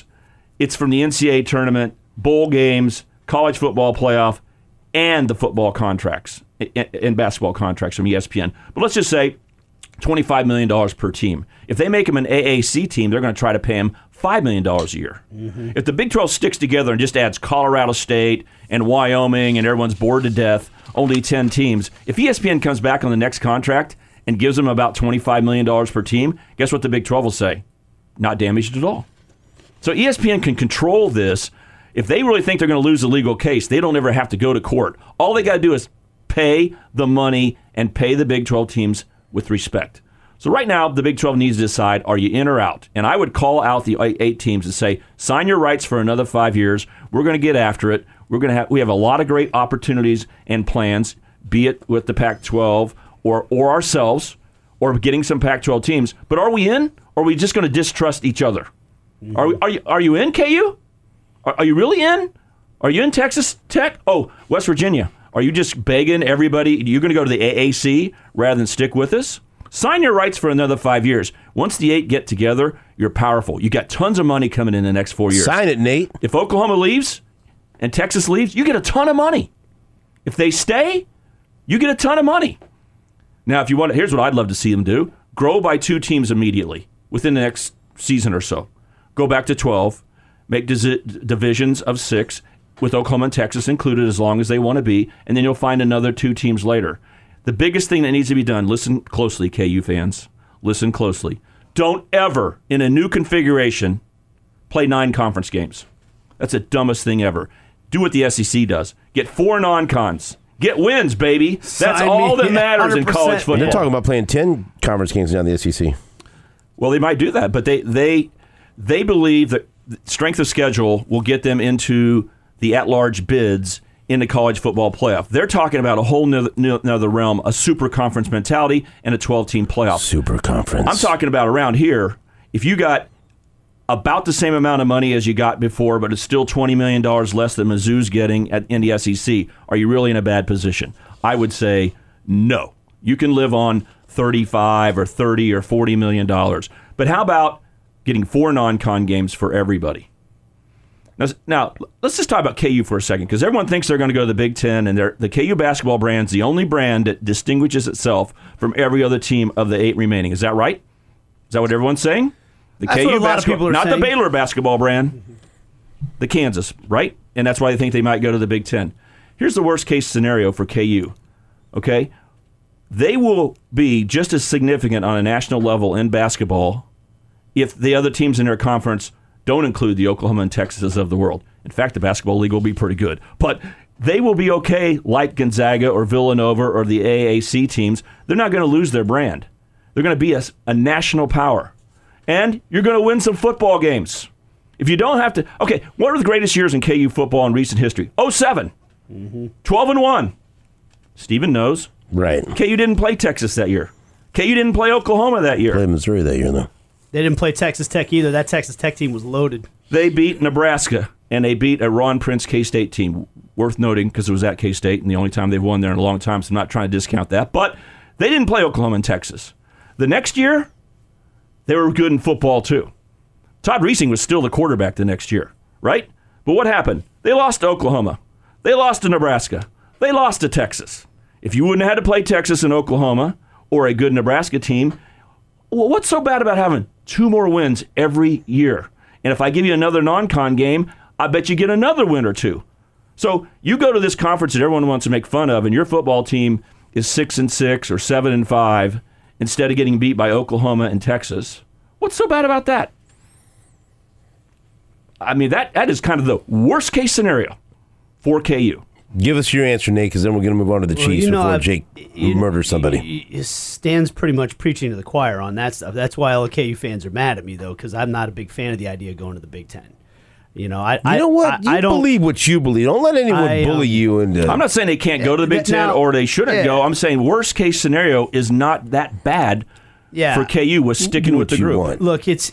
it's from the NCAA tournament, bowl games, college football playoff, and the football contracts and basketball contracts from ESPN. But let's just say $25 million per team. If they make them an AAC team, they're going to try to pay them $5 million a year. Mm-hmm. If the Big 12 sticks together and just adds Colorado State and Wyoming and everyone's bored to death, only 10 teams, if ESPN comes back on the next contract and gives them about $25 million per team, guess what the Big 12 will say? Not damaged at all. So ESPN can control this. If they really think they're going to lose a legal case, they don't ever have to go to court. All they got to do is pay the money and pay the Big 12 teams with respect. So right now, the Big 12 needs to decide, are you in or out? And I would call out the 8 teams and say, sign your rights for another 5 years. We're going to get after it. We have a lot of great opportunities and plans, be it with the Pac-12 or ourselves or getting some Pac-12 teams. But are we in, or are we just going to distrust each other? Mm-hmm. Are you in, KU? Are you really in? Are you in Texas Tech? Oh, West Virginia. Are you just begging everybody, you're going to go to the AAC rather than stick with us? Sign your rights for another 5 years. Once the 8 get together, you're powerful. You got tons of money coming in the next 4 years. Sign it, Nate. If Oklahoma leaves and Texas leaves, you get a ton of money. If they stay, you get a ton of money. Now, if you want, here's what I'd love to see them do. Grow by 2 teams immediately within the next season or so. Go back to 12. Make divisions of 6 with Oklahoma and Texas included as long as they want to be, and then you'll find another 2 teams later. The biggest thing that needs to be done, listen closely, KU fans, listen closely. Don't ever, in a new configuration, play 9 conference games. That's the dumbest thing ever. Do what the SEC does. Get 4 non-cons. Get wins, baby. That's all that matters 100%. In college football. They're talking about playing 10 conference games now in the SEC. Well, they might do that, but they believe that strength of schedule will get them into the at-large bids in the college football playoff. They're talking about a whole nother realm, a super conference mentality and a 12-team playoff. Super conference. I'm talking about around here, if you got about the same amount of money as you got before, but it's still $20 million less than Mizzou's getting in the SEC, are you really in a bad position? I would say no. You can live on $35 or $30 or $40 million. But how about getting 4 non-con games for everybody? Now, let's just talk about KU for a second, because everyone thinks they're going to go to the Big Ten, and the KU basketball brand's the only brand that distinguishes itself from every other team of the 8 remaining. Is that right? Is that what everyone's saying? That's what a lot of people are not saying. The Baylor basketball brand, the Kansas, right? And that's why they think they might go to the Big Ten. Here's the worst-case scenario for KU, okay? They will be just as significant on a national level in basketball if the other teams in their conference don't include the Oklahoma and Texas of the world. In fact, the basketball league will be pretty good. But they will be okay like Gonzaga or Villanova or the AAC teams. They're not going to lose their brand. They're going to be a national power. And you're going to win some football games. If you don't have to... Okay, what are the greatest years in KU football in recent history? 07. 12-1. Stephen knows. Right. KU didn't play Texas that year. KU didn't play Oklahoma that year. Played Missouri that year, though. They didn't play Texas Tech either. That Texas Tech team was loaded. They beat Nebraska, and they beat a Ron Prince K-State team. Worth noting, because it was at K-State, and the only time they've won there in a long time, so I'm not trying to discount that. But they didn't play Oklahoma and Texas. The next year, they were good in football, too. Todd Reesing was still the quarterback the next year, right? But what happened? They lost to Oklahoma. They lost to Nebraska. They lost to Texas. If you wouldn't have had to play Texas and Oklahoma or a good Nebraska team, well, what's so bad about having 2 more wins every year? And if I give you another non-con game, I bet you get another win or two. So you go to this conference that everyone wants to make fun of, and your football team is 6-6 or 7-5 instead of getting beat by Oklahoma and Texas. What's so bad about that? I mean, that is kind of the worst case scenario for KU. Give us your answer, Nate, because then we're going to move on to the Chiefs before Jake murders somebody. Stan's pretty much preaching to the choir on that stuff. That's why all the KU fans are mad at me, though, because I'm not a big fan of the idea of going to the Big Ten. You know what? I don't believe what you believe. Don't let anyone bully you into. I'm not saying they can't go to the Big Ten or they shouldn't go. I'm saying worst case scenario is not that bad for KU with sticking with the group. Look, it's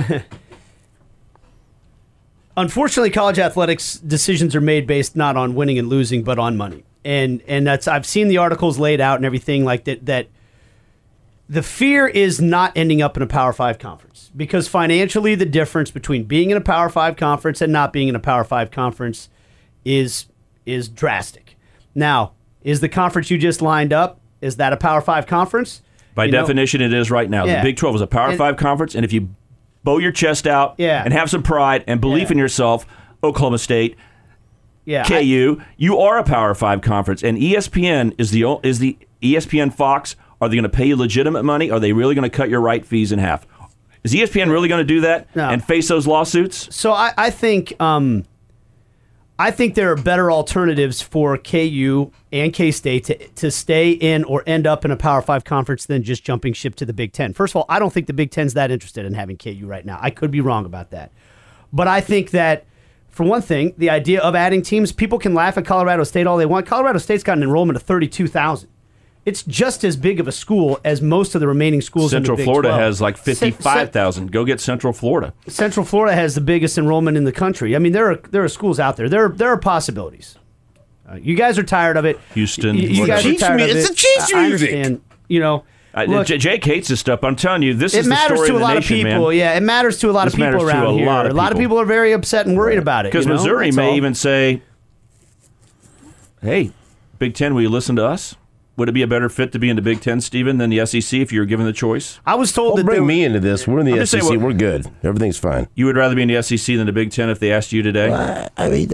unfortunately, college athletics decisions are made based not on winning and losing, but on money. And that's I've seen the articles laid out and everything like that. That the fear is not ending up in a Power 5 conference because financially, the difference between being in a Power 5 conference and not being in a Power 5 conference is drastic. Now, is the conference you just lined up, is that a Power 5 conference? By definition, it is right now. The Big 12 is a Power 5 conference, and if you bow your chest out and have some pride and belief in yourself, Oklahoma State, KU, you are a Power 5 conference. And ESPN is the ESPN Fox. Are they going to pay you legitimate money? Are they really going to cut your right fees in half? Is ESPN really going to do that and face those lawsuits? So I think there are better alternatives for KU and K-State to stay in or end up in a Power 5 conference than just jumping ship to the Big Ten. First of all, I don't think the Big Ten's that interested in having KU right now. I could be wrong about that. But I think that, for one thing, the idea of adding teams, people can laugh at Colorado State all they want. Colorado State's got an enrollment of 32,000. It's just as big of a school as most of the remaining schools Central in the Big Florida 12. has like 55,000. Go get Central Florida. Central Florida has the biggest enrollment in the country. I mean, there are schools out there. There are possibilities. You guys are tired of it. Houston. You guys are tired of it. It's the Chiefs music. I understand. You know, look, Jake hates this stuff. I'm telling you, this is the story matters to a lot of people. Man. Yeah, it matters to a lot of people around here. A lot of people are very upset and worried about it. Because Missouri may even say, "Hey, Big Ten, will you listen to us? Would it be a better fit to be in the Big Ten, Stephen, than the SEC if you were given the choice?" I was told that bring me into this. We're in the SEC. We're good. Everything's fine. You would rather be in the SEC than the Big Ten if they asked you today? I mean,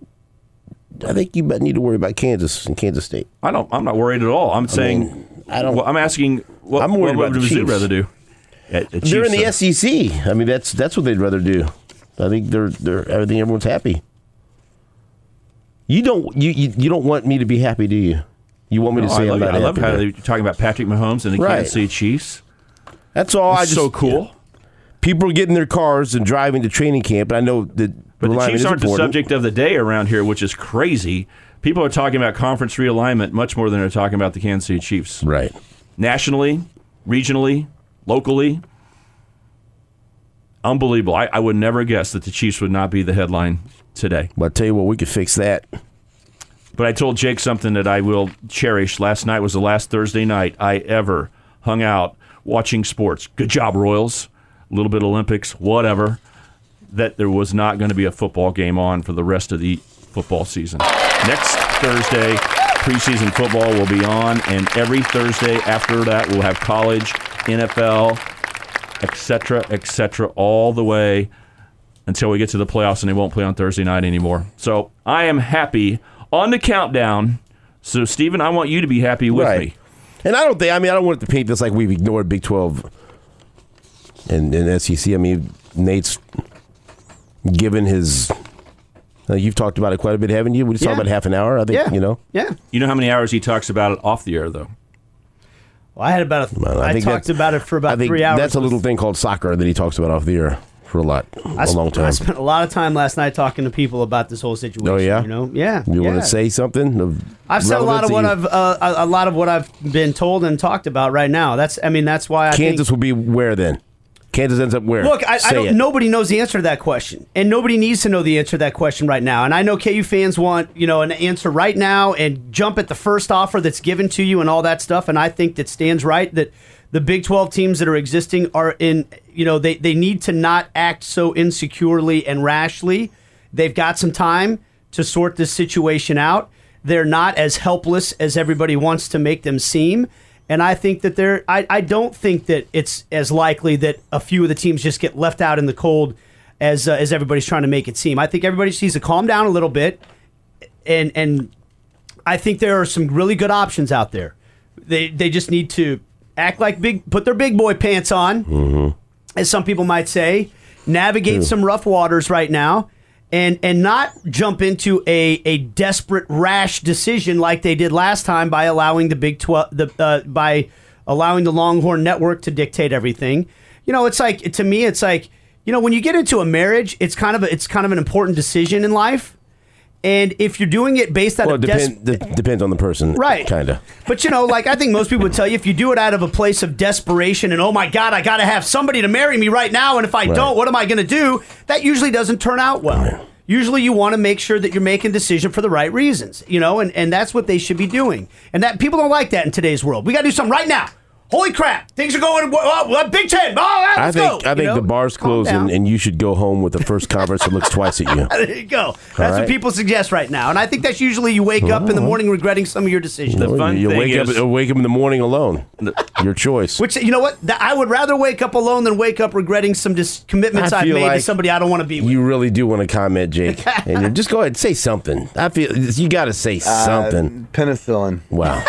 I think you need to worry about Kansas and Kansas State. I'm not worried at all. I'm saying Well, I'm asking. I'm worried about what would Mizzou rather do? They're in the SEC. I mean, that's what they'd rather do. I think they're everyone's happy. You don't want me to be happy, do you? You want me to say I'm not happy? I love how you're talking about Patrick Mahomes and the Kansas City Chiefs. That's all. It's so cool. People are getting in their cars and driving to training camp. And I know that, but the Chiefs aren't the subject of the day around here, which is crazy. People are talking about conference realignment much more than they're talking about the Kansas City Chiefs. Right. Nationally, regionally, locally. Unbelievable. I would never guess that the Chiefs would not be the headline today. But I tell you what, we could fix that. But I told Jake something that I will cherish. Last night was the last Thursday night I ever hung out watching sports. Good job, Royals. A little bit of Olympics, whatever. That there was not going to be a football game on for the rest of the football season. Next Thursday, preseason football will be on, and every Thursday after that we'll have college, NFL, etc., all the way until we get to the playoffs, and they won't play on Thursday night anymore. So I am happy on the countdown. So, Stephen, I want you to be happy with me. And I don't want to paint this like we've ignored Big 12 and SEC. I mean, Nate's given his... you've talked about it quite a bit, haven't you? We just talked about half an hour, I think, Yeah. You know how many hours he talks about it off the air, though? Well, I talked about it for about 3 hours. That's a little thing called soccer that he talks about off the air for a long time. I spent a lot of time last night talking to people about this whole situation. Oh, yeah? Yeah. You want to say something? I've said a lot of what I've been told and talked about right now. That's why I Kansas will be where then? Kansas ends up where? Look, nobody knows the answer to that question, and nobody needs to know the answer to that question right now. And I know KU fans want an answer right now and jump at the first offer that's given to you and all that stuff. And I think that Stan's right that the Big 12 teams that are existing are in. They need to not act so insecurely and rashly. They've got some time to sort this situation out. They're not as helpless as everybody wants to make them seem. And I think that I don't think that it's as likely that a few of the teams just get left out in the cold as everybody's trying to make it seem. I think everybody just needs to calm down a little bit, and I think there are some really good options out there. They just need to act like put their big boy pants on, as some people might say, navigate some rough waters right now, and not jump into a desperate, rash decision like they did last time by allowing the Big 12 by allowing the Longhorn Network to dictate everything. It's like, to me, it's like, when you get into a marriage, it's kind of an important decision in life. And if you're doing it based out of depends on the person, right? Kind of. But I think most people would tell you, if you do it out of a place of desperation and, oh my God, I got to have somebody to marry me right now, and if I don't, what am I going to do? That usually doesn't turn out well. Right. Usually, you want to make sure that you're making a decision for the right reasons, and that's what they should be doing. And that people don't like that in today's world. We got to do something right now. Holy crap! Things are going Big Ten. Let's go. I think the bar's closed, and you should go home with the first conference that looks twice at you. There you go. That's what people suggest right now, and I think that's usually you wake up in the morning regretting some of your decisions. The fun you thing wake up in the morning alone. Your choice. Which, you know what? I would rather wake up alone than wake up regretting some commitments I've made to somebody I don't want to be with. You really do want to comment, Jake, and just go ahead and say something. I feel you got to say something. Penicillin. Wow.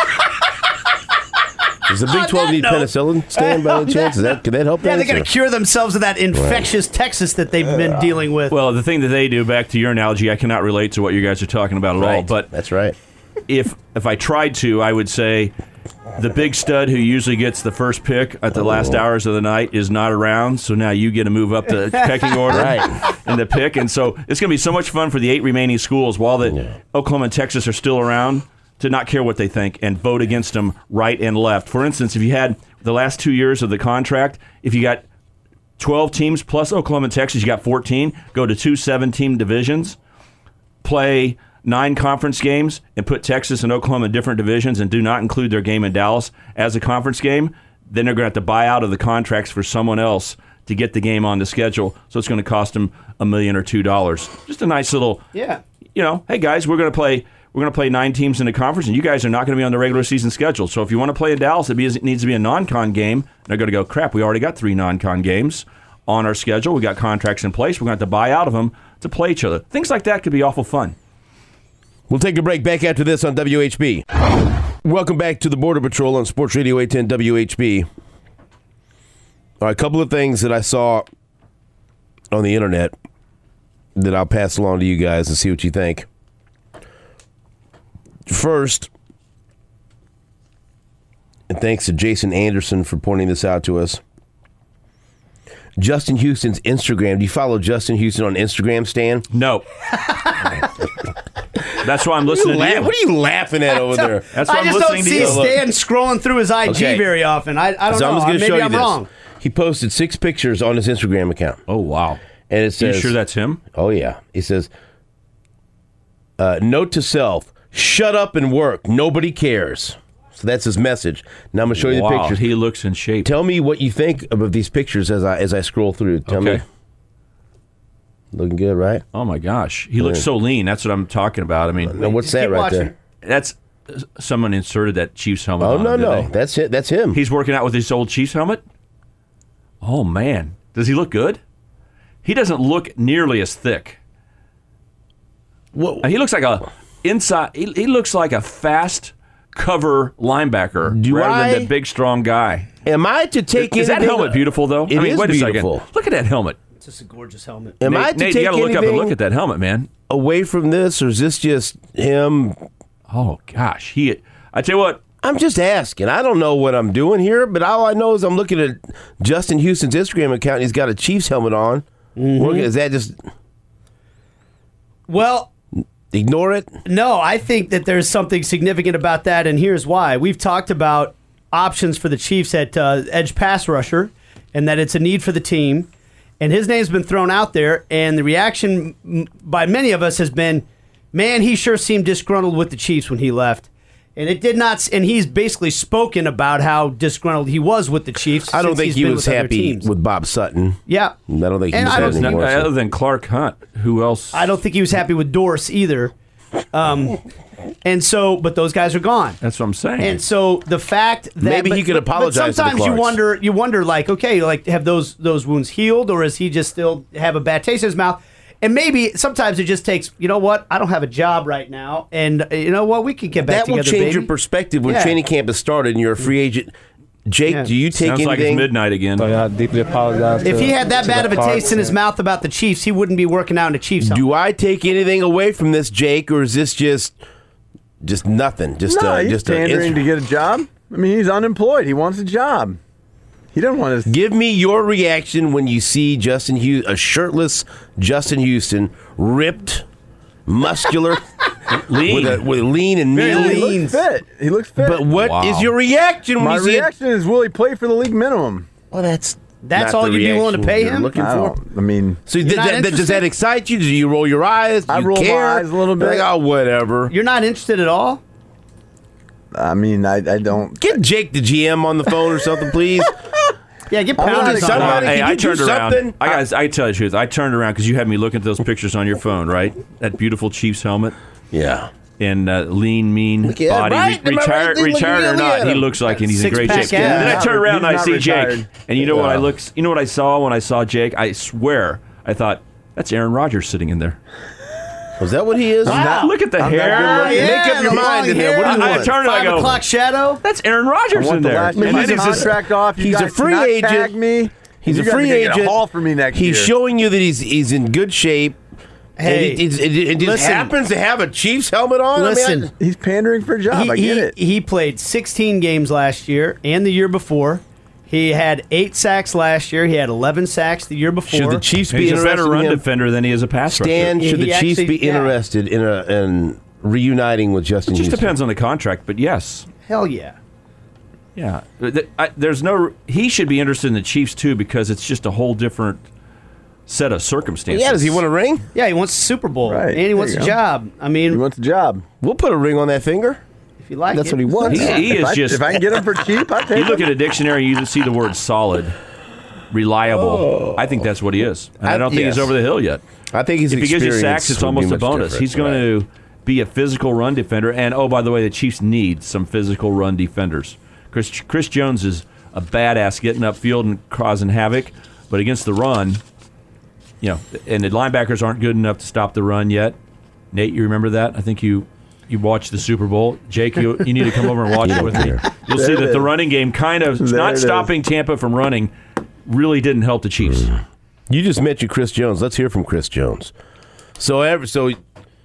Does the Big 12 need penicillin, Stan, by any chance? Could that help? Yeah, they got to cure themselves of that infectious Texas that they've been dealing with. Well, the thing that they do, back to your analogy, I cannot relate to what you guys are talking about at all. But that's right. If I tried to, I would say the big stud who usually gets the first pick at the last hours of the night is not around, so now you get to move up the pecking order in the pick. And so it's going to be so much fun for the 8 remaining schools while the Oklahoma and Texas are still around to not care what they think and vote against them right and left. For instance, if you had the last 2 years of the contract, if you got 12 teams plus Oklahoma and Texas, you got 14, go to 2 7-team divisions, play 9 conference games, and put Texas and Oklahoma in different divisions and do not include their game in Dallas as a conference game, then they're going to have to buy out of the contracts for someone else to get the game on the schedule. So it's going to cost them $1 million or $2. Just a nice little, hey guys, we're going to play 9 teams in the conference, and you guys are not going to be on the regular season schedule. So if you want to play in Dallas, it needs to be a non-con game. And they're going to go, crap, we already got 3 non-con games on our schedule. We got contracts in place. We're going to have to buy out of them to play each other. Things like that could be awful fun. We'll take a break. Back after this on WHB. Welcome back to the Border Patrol on Sports Radio 810 WHB. All right, a couple of things that I saw on the internet that I'll pass along to you guys and see what you think. First, and thanks to Jason Anderson for pointing this out to us, Justin Houston's Instagram. Do you follow Justin Houston on Instagram, Stan? No. That's why I'm listening to you. What are you laughing at over there? That's why I'm listening to you. I just don't see Stan scrolling through his IG very often. I don't know. Maybe I'm wrong. He posted 6 pictures on his Instagram account. Oh, wow. And it says... You sure that's him? Oh, yeah. He says, note to self, shut up and work. Nobody cares. So that's his message. Now I'm going to show you the pictures. He looks in shape. Tell me what you think of these pictures as I scroll through. Tell me. Looking good, right? Oh, my gosh. He looks so lean. That's what I'm talking about. I mean, now what's that right there? That's someone inserted that Chiefs helmet on. Oh, no. That's it. That's him. He's working out with his old Chiefs helmet? Oh, man. Does he look good? He doesn't look nearly as thick. He looks like he looks like a fast cover linebacker rather than the big, strong guy. Am I to take Is that helmet beautiful, though? It is wait beautiful. A second. Look at that helmet. It's just a gorgeous helmet. Am I to Nate, take you got to look up and look at that helmet, man. Away from this, or is this just him? Oh, gosh. I tell you what. I'm just asking. I don't know what I'm doing here, but all I know is I'm looking at Justin Houston's Instagram account, and he's got a Chiefs helmet on. Mm-hmm. Is that just... Well... Ignore it? No, I think that there's something significant about that, and here's why. We've talked about options for the Chiefs at edge pass rusher, and that it's a need for the team. And his name's been thrown out there, and the reaction by many of us has been, man, he sure seemed disgruntled with the Chiefs when he left. And it did not. And he's basically spoken about how disgruntled he was with the Chiefs. I don't think he was happy with Bob Sutton. Yeah. I don't think he was happy anymore. Other than Clark Hunt, who else? I don't think he was happy with Dorsey either. And so, but those guys are gone. That's what I'm saying. And so the fact that Maybe he could apologize to the Sometimes Clarks. you wonder, like, okay, like have those wounds healed, or is he just still have a bad taste in his mouth? And maybe sometimes it just takes, you know what? I don't have a job right now, and you know what? We can get back That together. will change baby. your perspective when Yeah. training camp has started and you're a free agent. Jake, Yeah. do you take Sounds anything? like it's midnight again. So I deeply apologize. If he had that to bad the of a Clarks taste in his and- mouth about the Chiefs, he wouldn't be working out in a Chiefs helmet. Do I take anything away from this, Jake, or is this just nothing? Just No, he's just pandering to get a job. I mean, he's unemployed. He wants a job. He doesn't want to. Give me your reaction when you see a shirtless Justin Houston, ripped, muscular, Lean. with lean and Very mean. lean. He looks fit. He looks fit. But what is Wow. your reaction when My you see it? reaction is, will he play for the league minimum? Well, that's That's not all the you'd be willing to reaction pay you're him? Looking I for. don't. I mean, So You're not does that interested? excite you? Do you roll your eyes? Do I you roll my care? eyes a little bit. Like, oh, whatever. You're not interested at all? I don't. Get Jake the GM on the phone or something, please. Yeah, get I'm not pounded on excited. that. Somebody- Hey, can I you do turned around. something? I tell you the truth. I turned around because you had me looking at those pictures on your phone, right? That beautiful Chiefs helmet Yeah. and lean, mean Look at body. right. Am I Retired, right? Look retired or at not, he him. looks like, and he's in great Six-pack shape. abs. Then I turn around and I He's see not Jake, retired. and you know what You know what I saw when I saw Jake? I swear, I thought that's Aaron Rodgers sitting in there. Was that what he is? Wow. Look at the I'm hair. not good looking. Make up your the mind long in there. What do you hair. I want? turned and I 5 go, o'clock shadow? that's Aaron I Rodgers want in the there. last Man, year he's of a- his contract off. You he's a guys free cannot agent. Tag me. He's You a guys are free gonna get agent. a haul for me next He's year. showing you that he's in good shape. Hey, and it just listen. happens to have a Chiefs helmet on. Listen. He's pandering for a job. I get it. He played 16 games last year and the year before. He had 8 sacks last year. He had 11 sacks the year before. Should the Chiefs be He's a interested better run in him? defender than he is a pass rusher. Stan, should the He Chiefs actually- be yeah. interested in reuniting with Justin It just Houston? depends on the contract, but yes. Hell yeah. Yeah, he should be interested in the Chiefs too because it's just a whole different set of circumstances. Yeah, does he want a ring? Yeah, he wants a Super Bowl. Right, And he there wants you a go. job. I mean, He wants a job. We'll put a ring on that finger. if you like That's it. what he wants. He is just. If I can get him for cheap, I'll take You him. look at a dictionary, you see the word solid, reliable. I think that's what he is, and I don't think Yes. he's over the hill yet. I think his If he gives you experience sacks, it's would be almost a much bonus. different. He's going to be a physical run defender, and oh, by the way, the Chiefs need some physical run defenders. Chris Jones is a badass getting upfield and causing havoc, but against the run, and the linebackers aren't good enough to stop the run yet. Nate, you remember that? I think you watched the Super Bowl. Jake, you need to come over and watch it with me. You'll see There that it the is. running game kind of There not it is. stopping Tampa from running really didn't help the Chiefs. You just mentioned Chris Jones. Let's hear from Chris Jones. You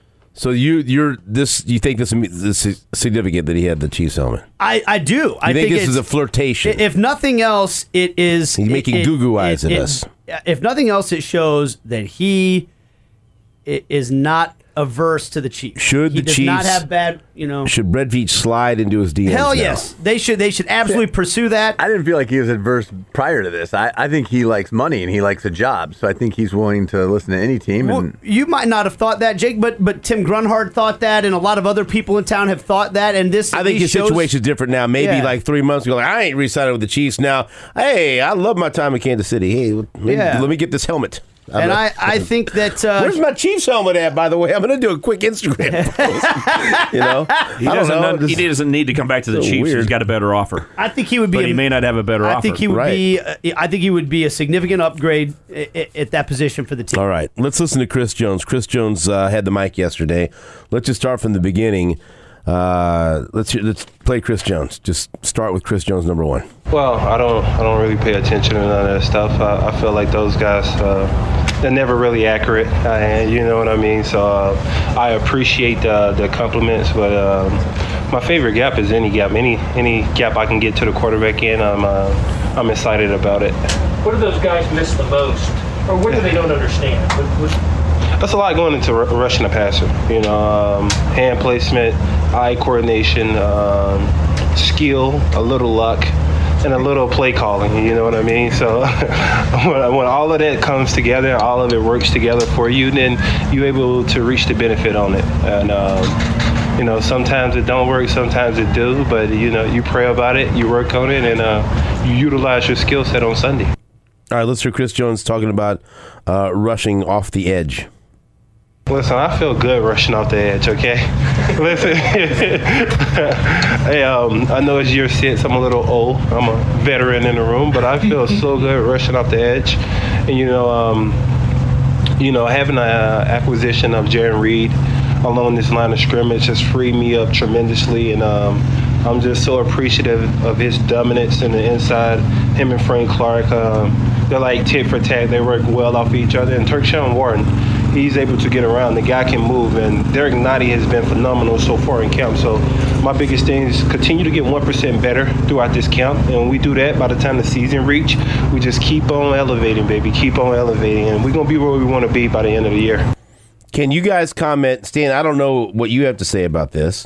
think this is significant that he had the Chiefs helmet? I do. I You think this it's- is a flirtation? If nothing else, it is. He's making goo-goo eyes at us. If nothing else, it shows that he is not averse to the Chiefs. Should he the does not Chiefs- have bad, Should Brett Veach slide into his DMs? Hell now? yes, they should. They should absolutely pursue that. I didn't feel like he was adverse prior to this. I think he likes money and he likes a job, so I think he's willing to listen to any team. Well, And you might not have thought that, Jake, but Tim Grunhard thought that, and a lot of other people in town have thought that. And this, I think his shows, situation's different now. Maybe Yeah. like 3 months ago, like, I ain't re-signing with the Chiefs now. Hey, I love my time in Kansas City. Hey, let me get this helmet. And I think that Where's my Chiefs helmet at, by the way? I'm going to do a quick Instagram post. He I don't know. he doesn't need to come back to the So Chiefs. weird. He's got a better offer, I think he would be. but he may not have a better I offer. think he would Right. be. I think he would be a significant upgrade at that position for the team. All right, let's listen to Chris Jones. Chris Jones had the mic yesterday. Let's just start from the beginning. Let's play Chris Jones. Just start with Chris Jones, number one. Well, I don't really pay attention to none of that stuff. I feel like those guys, they're never really accurate. You know what I mean? So I appreciate the compliments, but my favorite gap is any gap. Any gap I can get to the quarterback in, I'm excited about it. What do those guys miss the most? Or what do they don't understand? That's a lot going into rushing a passer. Hand placement, eye coordination, skill, a little luck, and a little play calling. You know what I mean? So when all of that comes together, all of it works together for you, then you're able to reach the benefit on it. And sometimes it don't work, sometimes it do, but you pray about it, you work on it, and you utilize your skill set on Sunday. All right, let's hear Chris Jones talking about rushing off the edge. Listen, I feel good rushing off the edge, okay? Listen, hey, I know it's year 6. I'm a little old. I'm a veteran in the room, but I feel so good rushing off the edge. And, having an acquisition of Jarran Reed along this line of scrimmage has freed me up tremendously. And I'm just so appreciative of his dominance in the inside. Him and Frank Clark, they're like tit for tat. They work well off each other. And Tershawn Wharton, he's able to get around. The guy can move, and Derek Nottie has been phenomenal so far in camp. So my biggest thing is continue to get 1% better throughout this camp. And when we do that, by the time the season reach, we just keep on elevating, baby. Keep on elevating. And we're going to be where we want to be by the end of the year. Can you guys comment? Stan, I don't know what you have to say about this,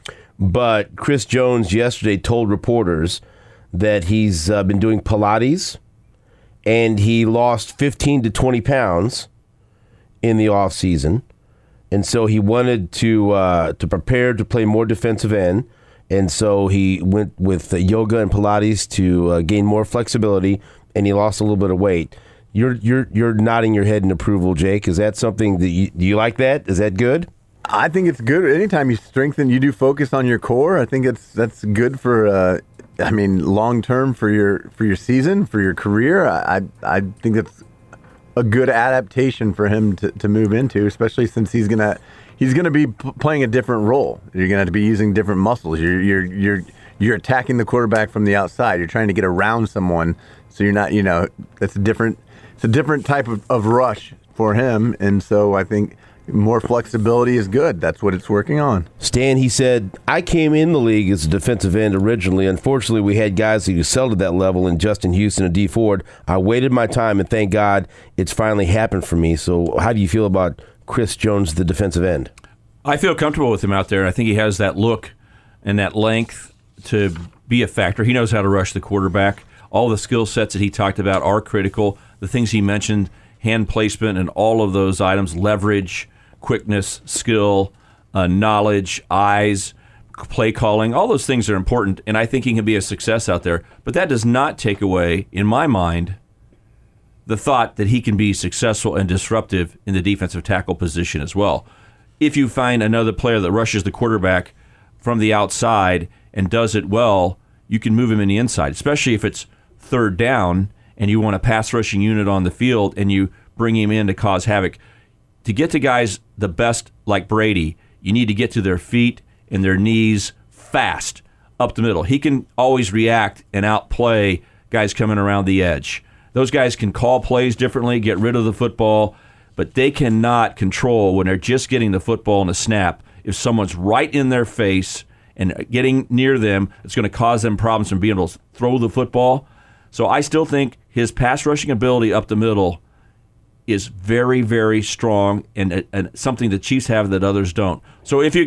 but Chris Jones yesterday told reporters that he's been doing Pilates, and he lost 15 to 20 pounds in the off season, and so he wanted to prepare to play more defensive end, and so he went with yoga and Pilates to gain more flexibility, and he lost a little bit of weight. You're nodding your head in approval, Jake. Is that something that do you like that? Is that good? I think it's good. Anytime you strengthen, you do focus on your core. I think that's good for long term for your season, for your career. I think that's a good adaptation for him to move into, especially since he's gonna be playing a different role. You're gonna have to be using different muscles. You're attacking the quarterback from the outside. You're trying to get around someone, so you're not. That's a different. It's a different type of rush for him, and so I think more flexibility is good. That's what it's working on. Stan, he said, I came in the league as a defensive end originally. Unfortunately, we had guys who excelled at that level in Justin Houston and Dee Ford. I waited my time, and thank God it's finally happened for me. So how do you feel about Chris Jones, the defensive end? I feel comfortable with him out there. I think he has that look and that length to be a factor. He knows how to rush the quarterback. All the skill sets that he talked about are critical. The things he mentioned, hand placement and all of those items, leverage, quickness, skill, knowledge, eyes, play calling, all those things are important, and I think he can be a success out there. But that does not take away, in my mind, the thought that he can be successful and disruptive in the defensive tackle position as well. If you find another player that rushes the quarterback from the outside and does it well, you can move him in the inside, especially if it's third down and you want a pass rushing unit on the field and you bring him in to cause havoc. To get to guys the best like Brady, you need to get to their feet and their knees fast up the middle. He can always react and outplay guys coming around the edge. Those guys can call plays differently, get rid of the football, but they cannot control when they're just getting the football in a snap. If someone's right in their face and getting near them, it's going to cause them problems from being able to throw the football. So I still think his pass rushing ability up the middle is very, very strong and something the Chiefs have that others don't. So if you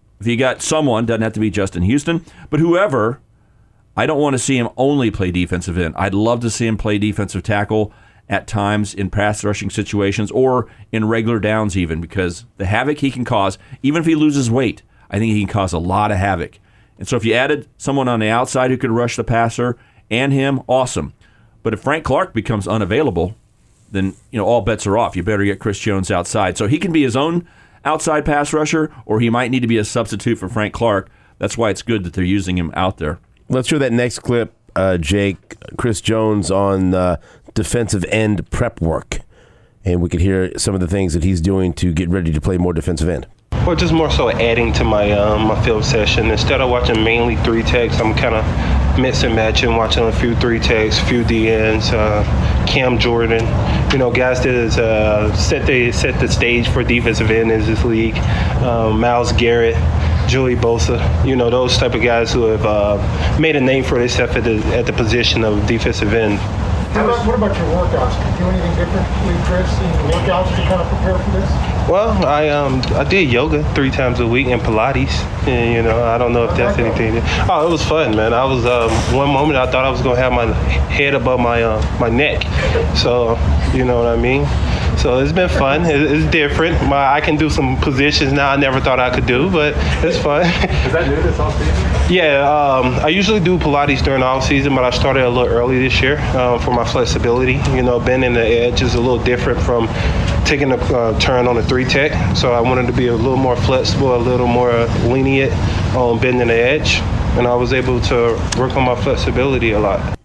got someone, doesn't have to be Justin Houston, but whoever, I don't want to see him only play defensive end. I'd love to see him play defensive tackle at times in pass rushing situations or in regular downs even, because the havoc he can cause, even if he loses weight, I think he can cause a lot of havoc. And so if you added someone on the outside who could rush the passer and him, awesome. But if Frank Clark becomes unavailable, then all bets are off. You better get Chris Jones outside. So he can be his own outside pass rusher, or he might need to be a substitute for Frank Clark. That's why it's good that they're using him out there. Let's hear that next clip, Jake. Chris Jones on defensive end prep work. And we could hear some of the things that he's doing to get ready to play more defensive end. Well, just more so adding to my my film session. Instead of watching mainly 3 techs, I'm kind of mix and matching, watching a few 3 techs, few DNs, Cam Jordan, guys that is set the stage for defensive end in this league. Myles Garrett, Joey Bosa, those type of guys who have made a name for themselves at the position of defensive end. What about your workouts? Do you do anything differently, Chris, in your workouts to kind of prepare for this? Well, I did yoga 3 times a week and Pilates. And, I don't know if that's anything. Oh, it was fun, man. I was one moment I thought I was gonna have my head above my neck. So, you know what I mean. So it's been fun. It's different. I can do some positions now I never thought I could do, but it's fun. Is that new this offseason? Yeah, I usually do Pilates during the off-season, but I started a little early this year for my flexibility. You know, bending the edge is a little different from taking a turn on a 3-tech. So I wanted to be a little more flexible, a little more lenient on bending the edge. And I was able to work on my flexibility a lot.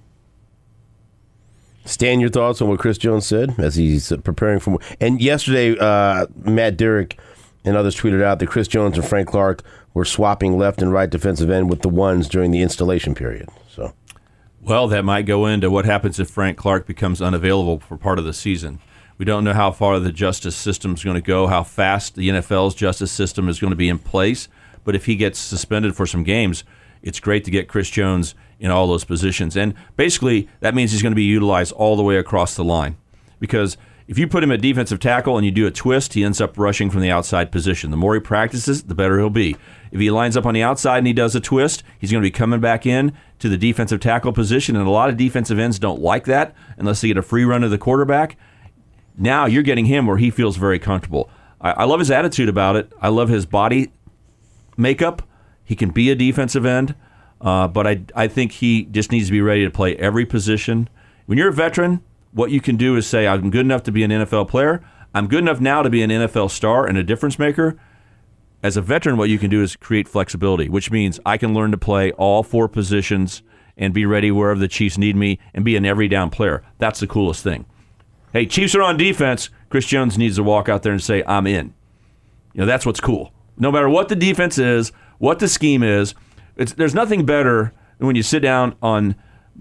Stan, your thoughts on what Chris Jones said as he's preparing for... And yesterday, Matt Derrick and others tweeted out that Chris Jones and Frank Clark were swapping left and right defensive end with the ones during the installation period. So, well, that might go into what happens if Frank Clark becomes unavailable for part of the season. We don't know how far the justice system is going to go, how fast the NFL's justice system is going to be in place. But if he gets suspended for some games, it's great to get Chris Jones in all those positions. And basically, that means he's going to be utilized all the way across the line. Because if you put him at defensive tackle and you do a twist, he ends up rushing from the outside position. The more he practices, the better he'll be. If he lines up on the outside and he does a twist, he's going to be coming back in to the defensive tackle position. And a lot of defensive ends don't like that unless they get a free run of the quarterback. Now you're getting him where he feels very comfortable. I love his attitude about it. I love his body makeup. He can be a defensive end, but I think he just needs to be ready to play every position. When you're a veteran, what you can do is say, I'm good enough to be an NFL player. I'm good enough now to be an NFL star and a difference maker. As a veteran, what you can do is create flexibility, which means I can learn to play all 4 positions and be ready wherever the Chiefs need me and be an every down player. That's the coolest thing. Hey, Chiefs are on defense. Chris Jones needs to walk out there and say, I'm in. You know, that's what's cool. No matter what the defense is, what the scheme is, there's nothing better than when you sit down on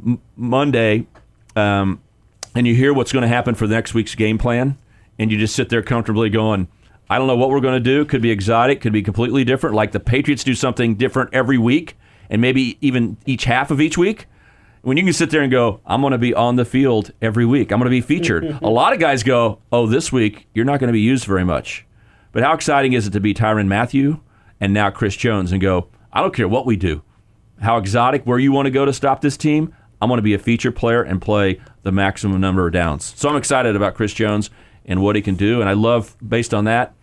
Monday and you hear what's going to happen for the next week's game plan, and you just sit there comfortably going, I don't know what we're going to do. Could be exotic, could be completely different, like the Patriots do something different every week, and maybe even each half of each week. When you can sit there and go, I'm going to be on the field every week. I'm going to be featured. A lot of guys go, oh, this week you're not going to be used very much. But how exciting is it to be Tyrann Mathieu and now Chris Jones and go, I don't care what we do. How exotic, where you want to go to stop this team, I'm going to be a feature player and play the maximum number of downs. So I'm excited about Chris Jones and what he can do. And I love, based on that,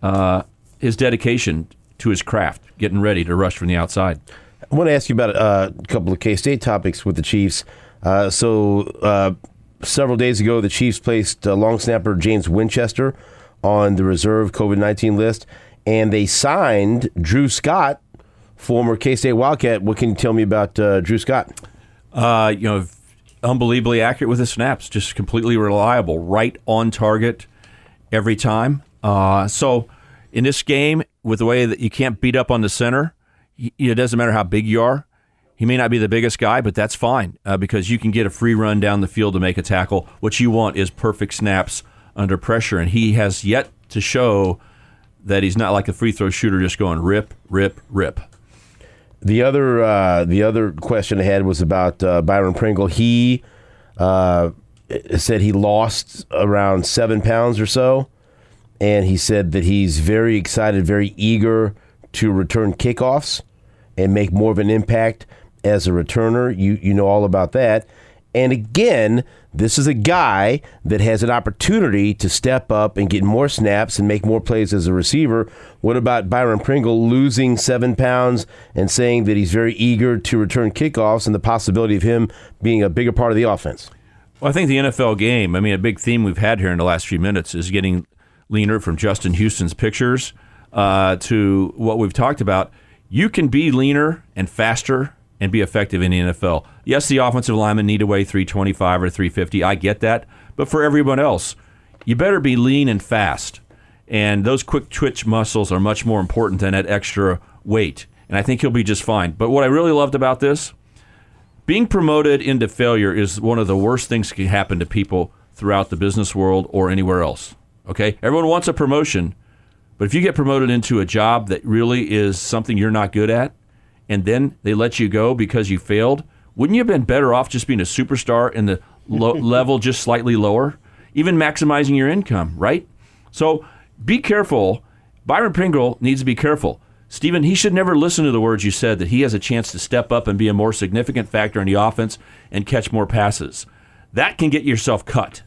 his dedication to his craft, getting ready to rush from the outside. I want to ask you about a couple of K-State topics with the Chiefs. Several days ago, the Chiefs placed long snapper James Winchester on the reserve COVID-19 list, and they signed Drew Scott, former K-State Wildcat. What can you tell me about Drew Scott? Unbelievably accurate with his snaps, just completely reliable, right on target every time. So in this game, with the way that you can't beat up on the center, it doesn't matter how big you are. He may not be the biggest guy, but that's fine because you can get a free run down the field to make a tackle. What you want is perfect snaps under pressure, and he has yet to show that he's not like a free throw shooter just going rip, rip, rip. The other question I had was about Byron Pringle. He said he lost around 7 pounds or so, and he said that he's very excited, very eager to return kickoffs and make more of an impact as a returner. You know all about that. And again, this is a guy that has an opportunity to step up and get more snaps and make more plays as a receiver. What about Byron Pringle losing 7 pounds and saying that he's very eager to return kickoffs and the possibility of him being a bigger part of the offense? Well, I think the NFL game, a big theme we've had here in the last few minutes is getting leaner, from Justin Houston's pictures to what we've talked about. You can be leaner and faster and be effective in the NFL. Yes, the offensive linemen need to weigh 325 or 350. I get that. But for everyone else, you better be lean and fast. And those quick twitch muscles are much more important than that extra weight. And I think he'll be just fine. But what I really loved about this, being promoted into failure is one of the worst things that can happen to people throughout the business world or anywhere else. Okay? Everyone wants a promotion. But if you get promoted into a job that really is something you're not good at, and then they let you go because you failed, wouldn't you have been better off just being a superstar in the level just slightly lower? Even maximizing your income, right? So be careful. Byron Pringle needs to be careful. Stephen, he should never listen to the words you said that he has a chance to step up and be a more significant factor in the offense and catch more passes. That can get yourself cut. Because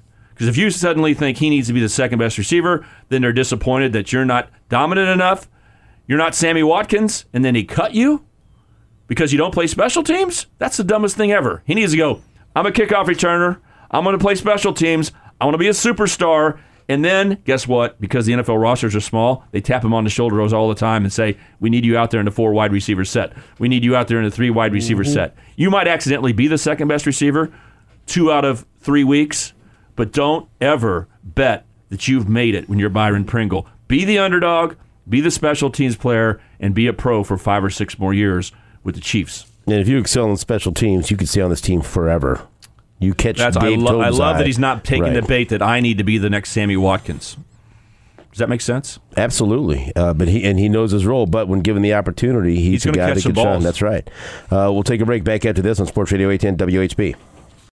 Because if you suddenly think he needs to be the second best receiver, then they're disappointed that you're not dominant enough. You're not Sammy Watkins, and then he cut you because you don't play special teams? That's the dumbest thing ever. He needs to go, I'm a kickoff returner. I'm going to play special teams. I want to be a superstar. And then, guess what? Because the NFL rosters are small, they tap him on the shoulders all the time and say, we need you out there in the 4 wide receiver set. We need you out there in the 3 wide receiver set. You might accidentally be the second best receiver 2 out of 3 weeks, but don't ever bet that you've made it when you're Byron Pringle. Be the underdog, be the special teams player, and be a pro for 5 or 6 more years with the Chiefs. And if you excel in special teams, you could stay on this team forever. You catch Dave I love that he's not taking right. the bait that I need to be the next Sammy Watkins. Does that make sense? Absolutely. But he knows his role. But when given the opportunity, he's a guy that can shine. That's right. We'll take a break. Back after this on Sports Radio 810 WHB.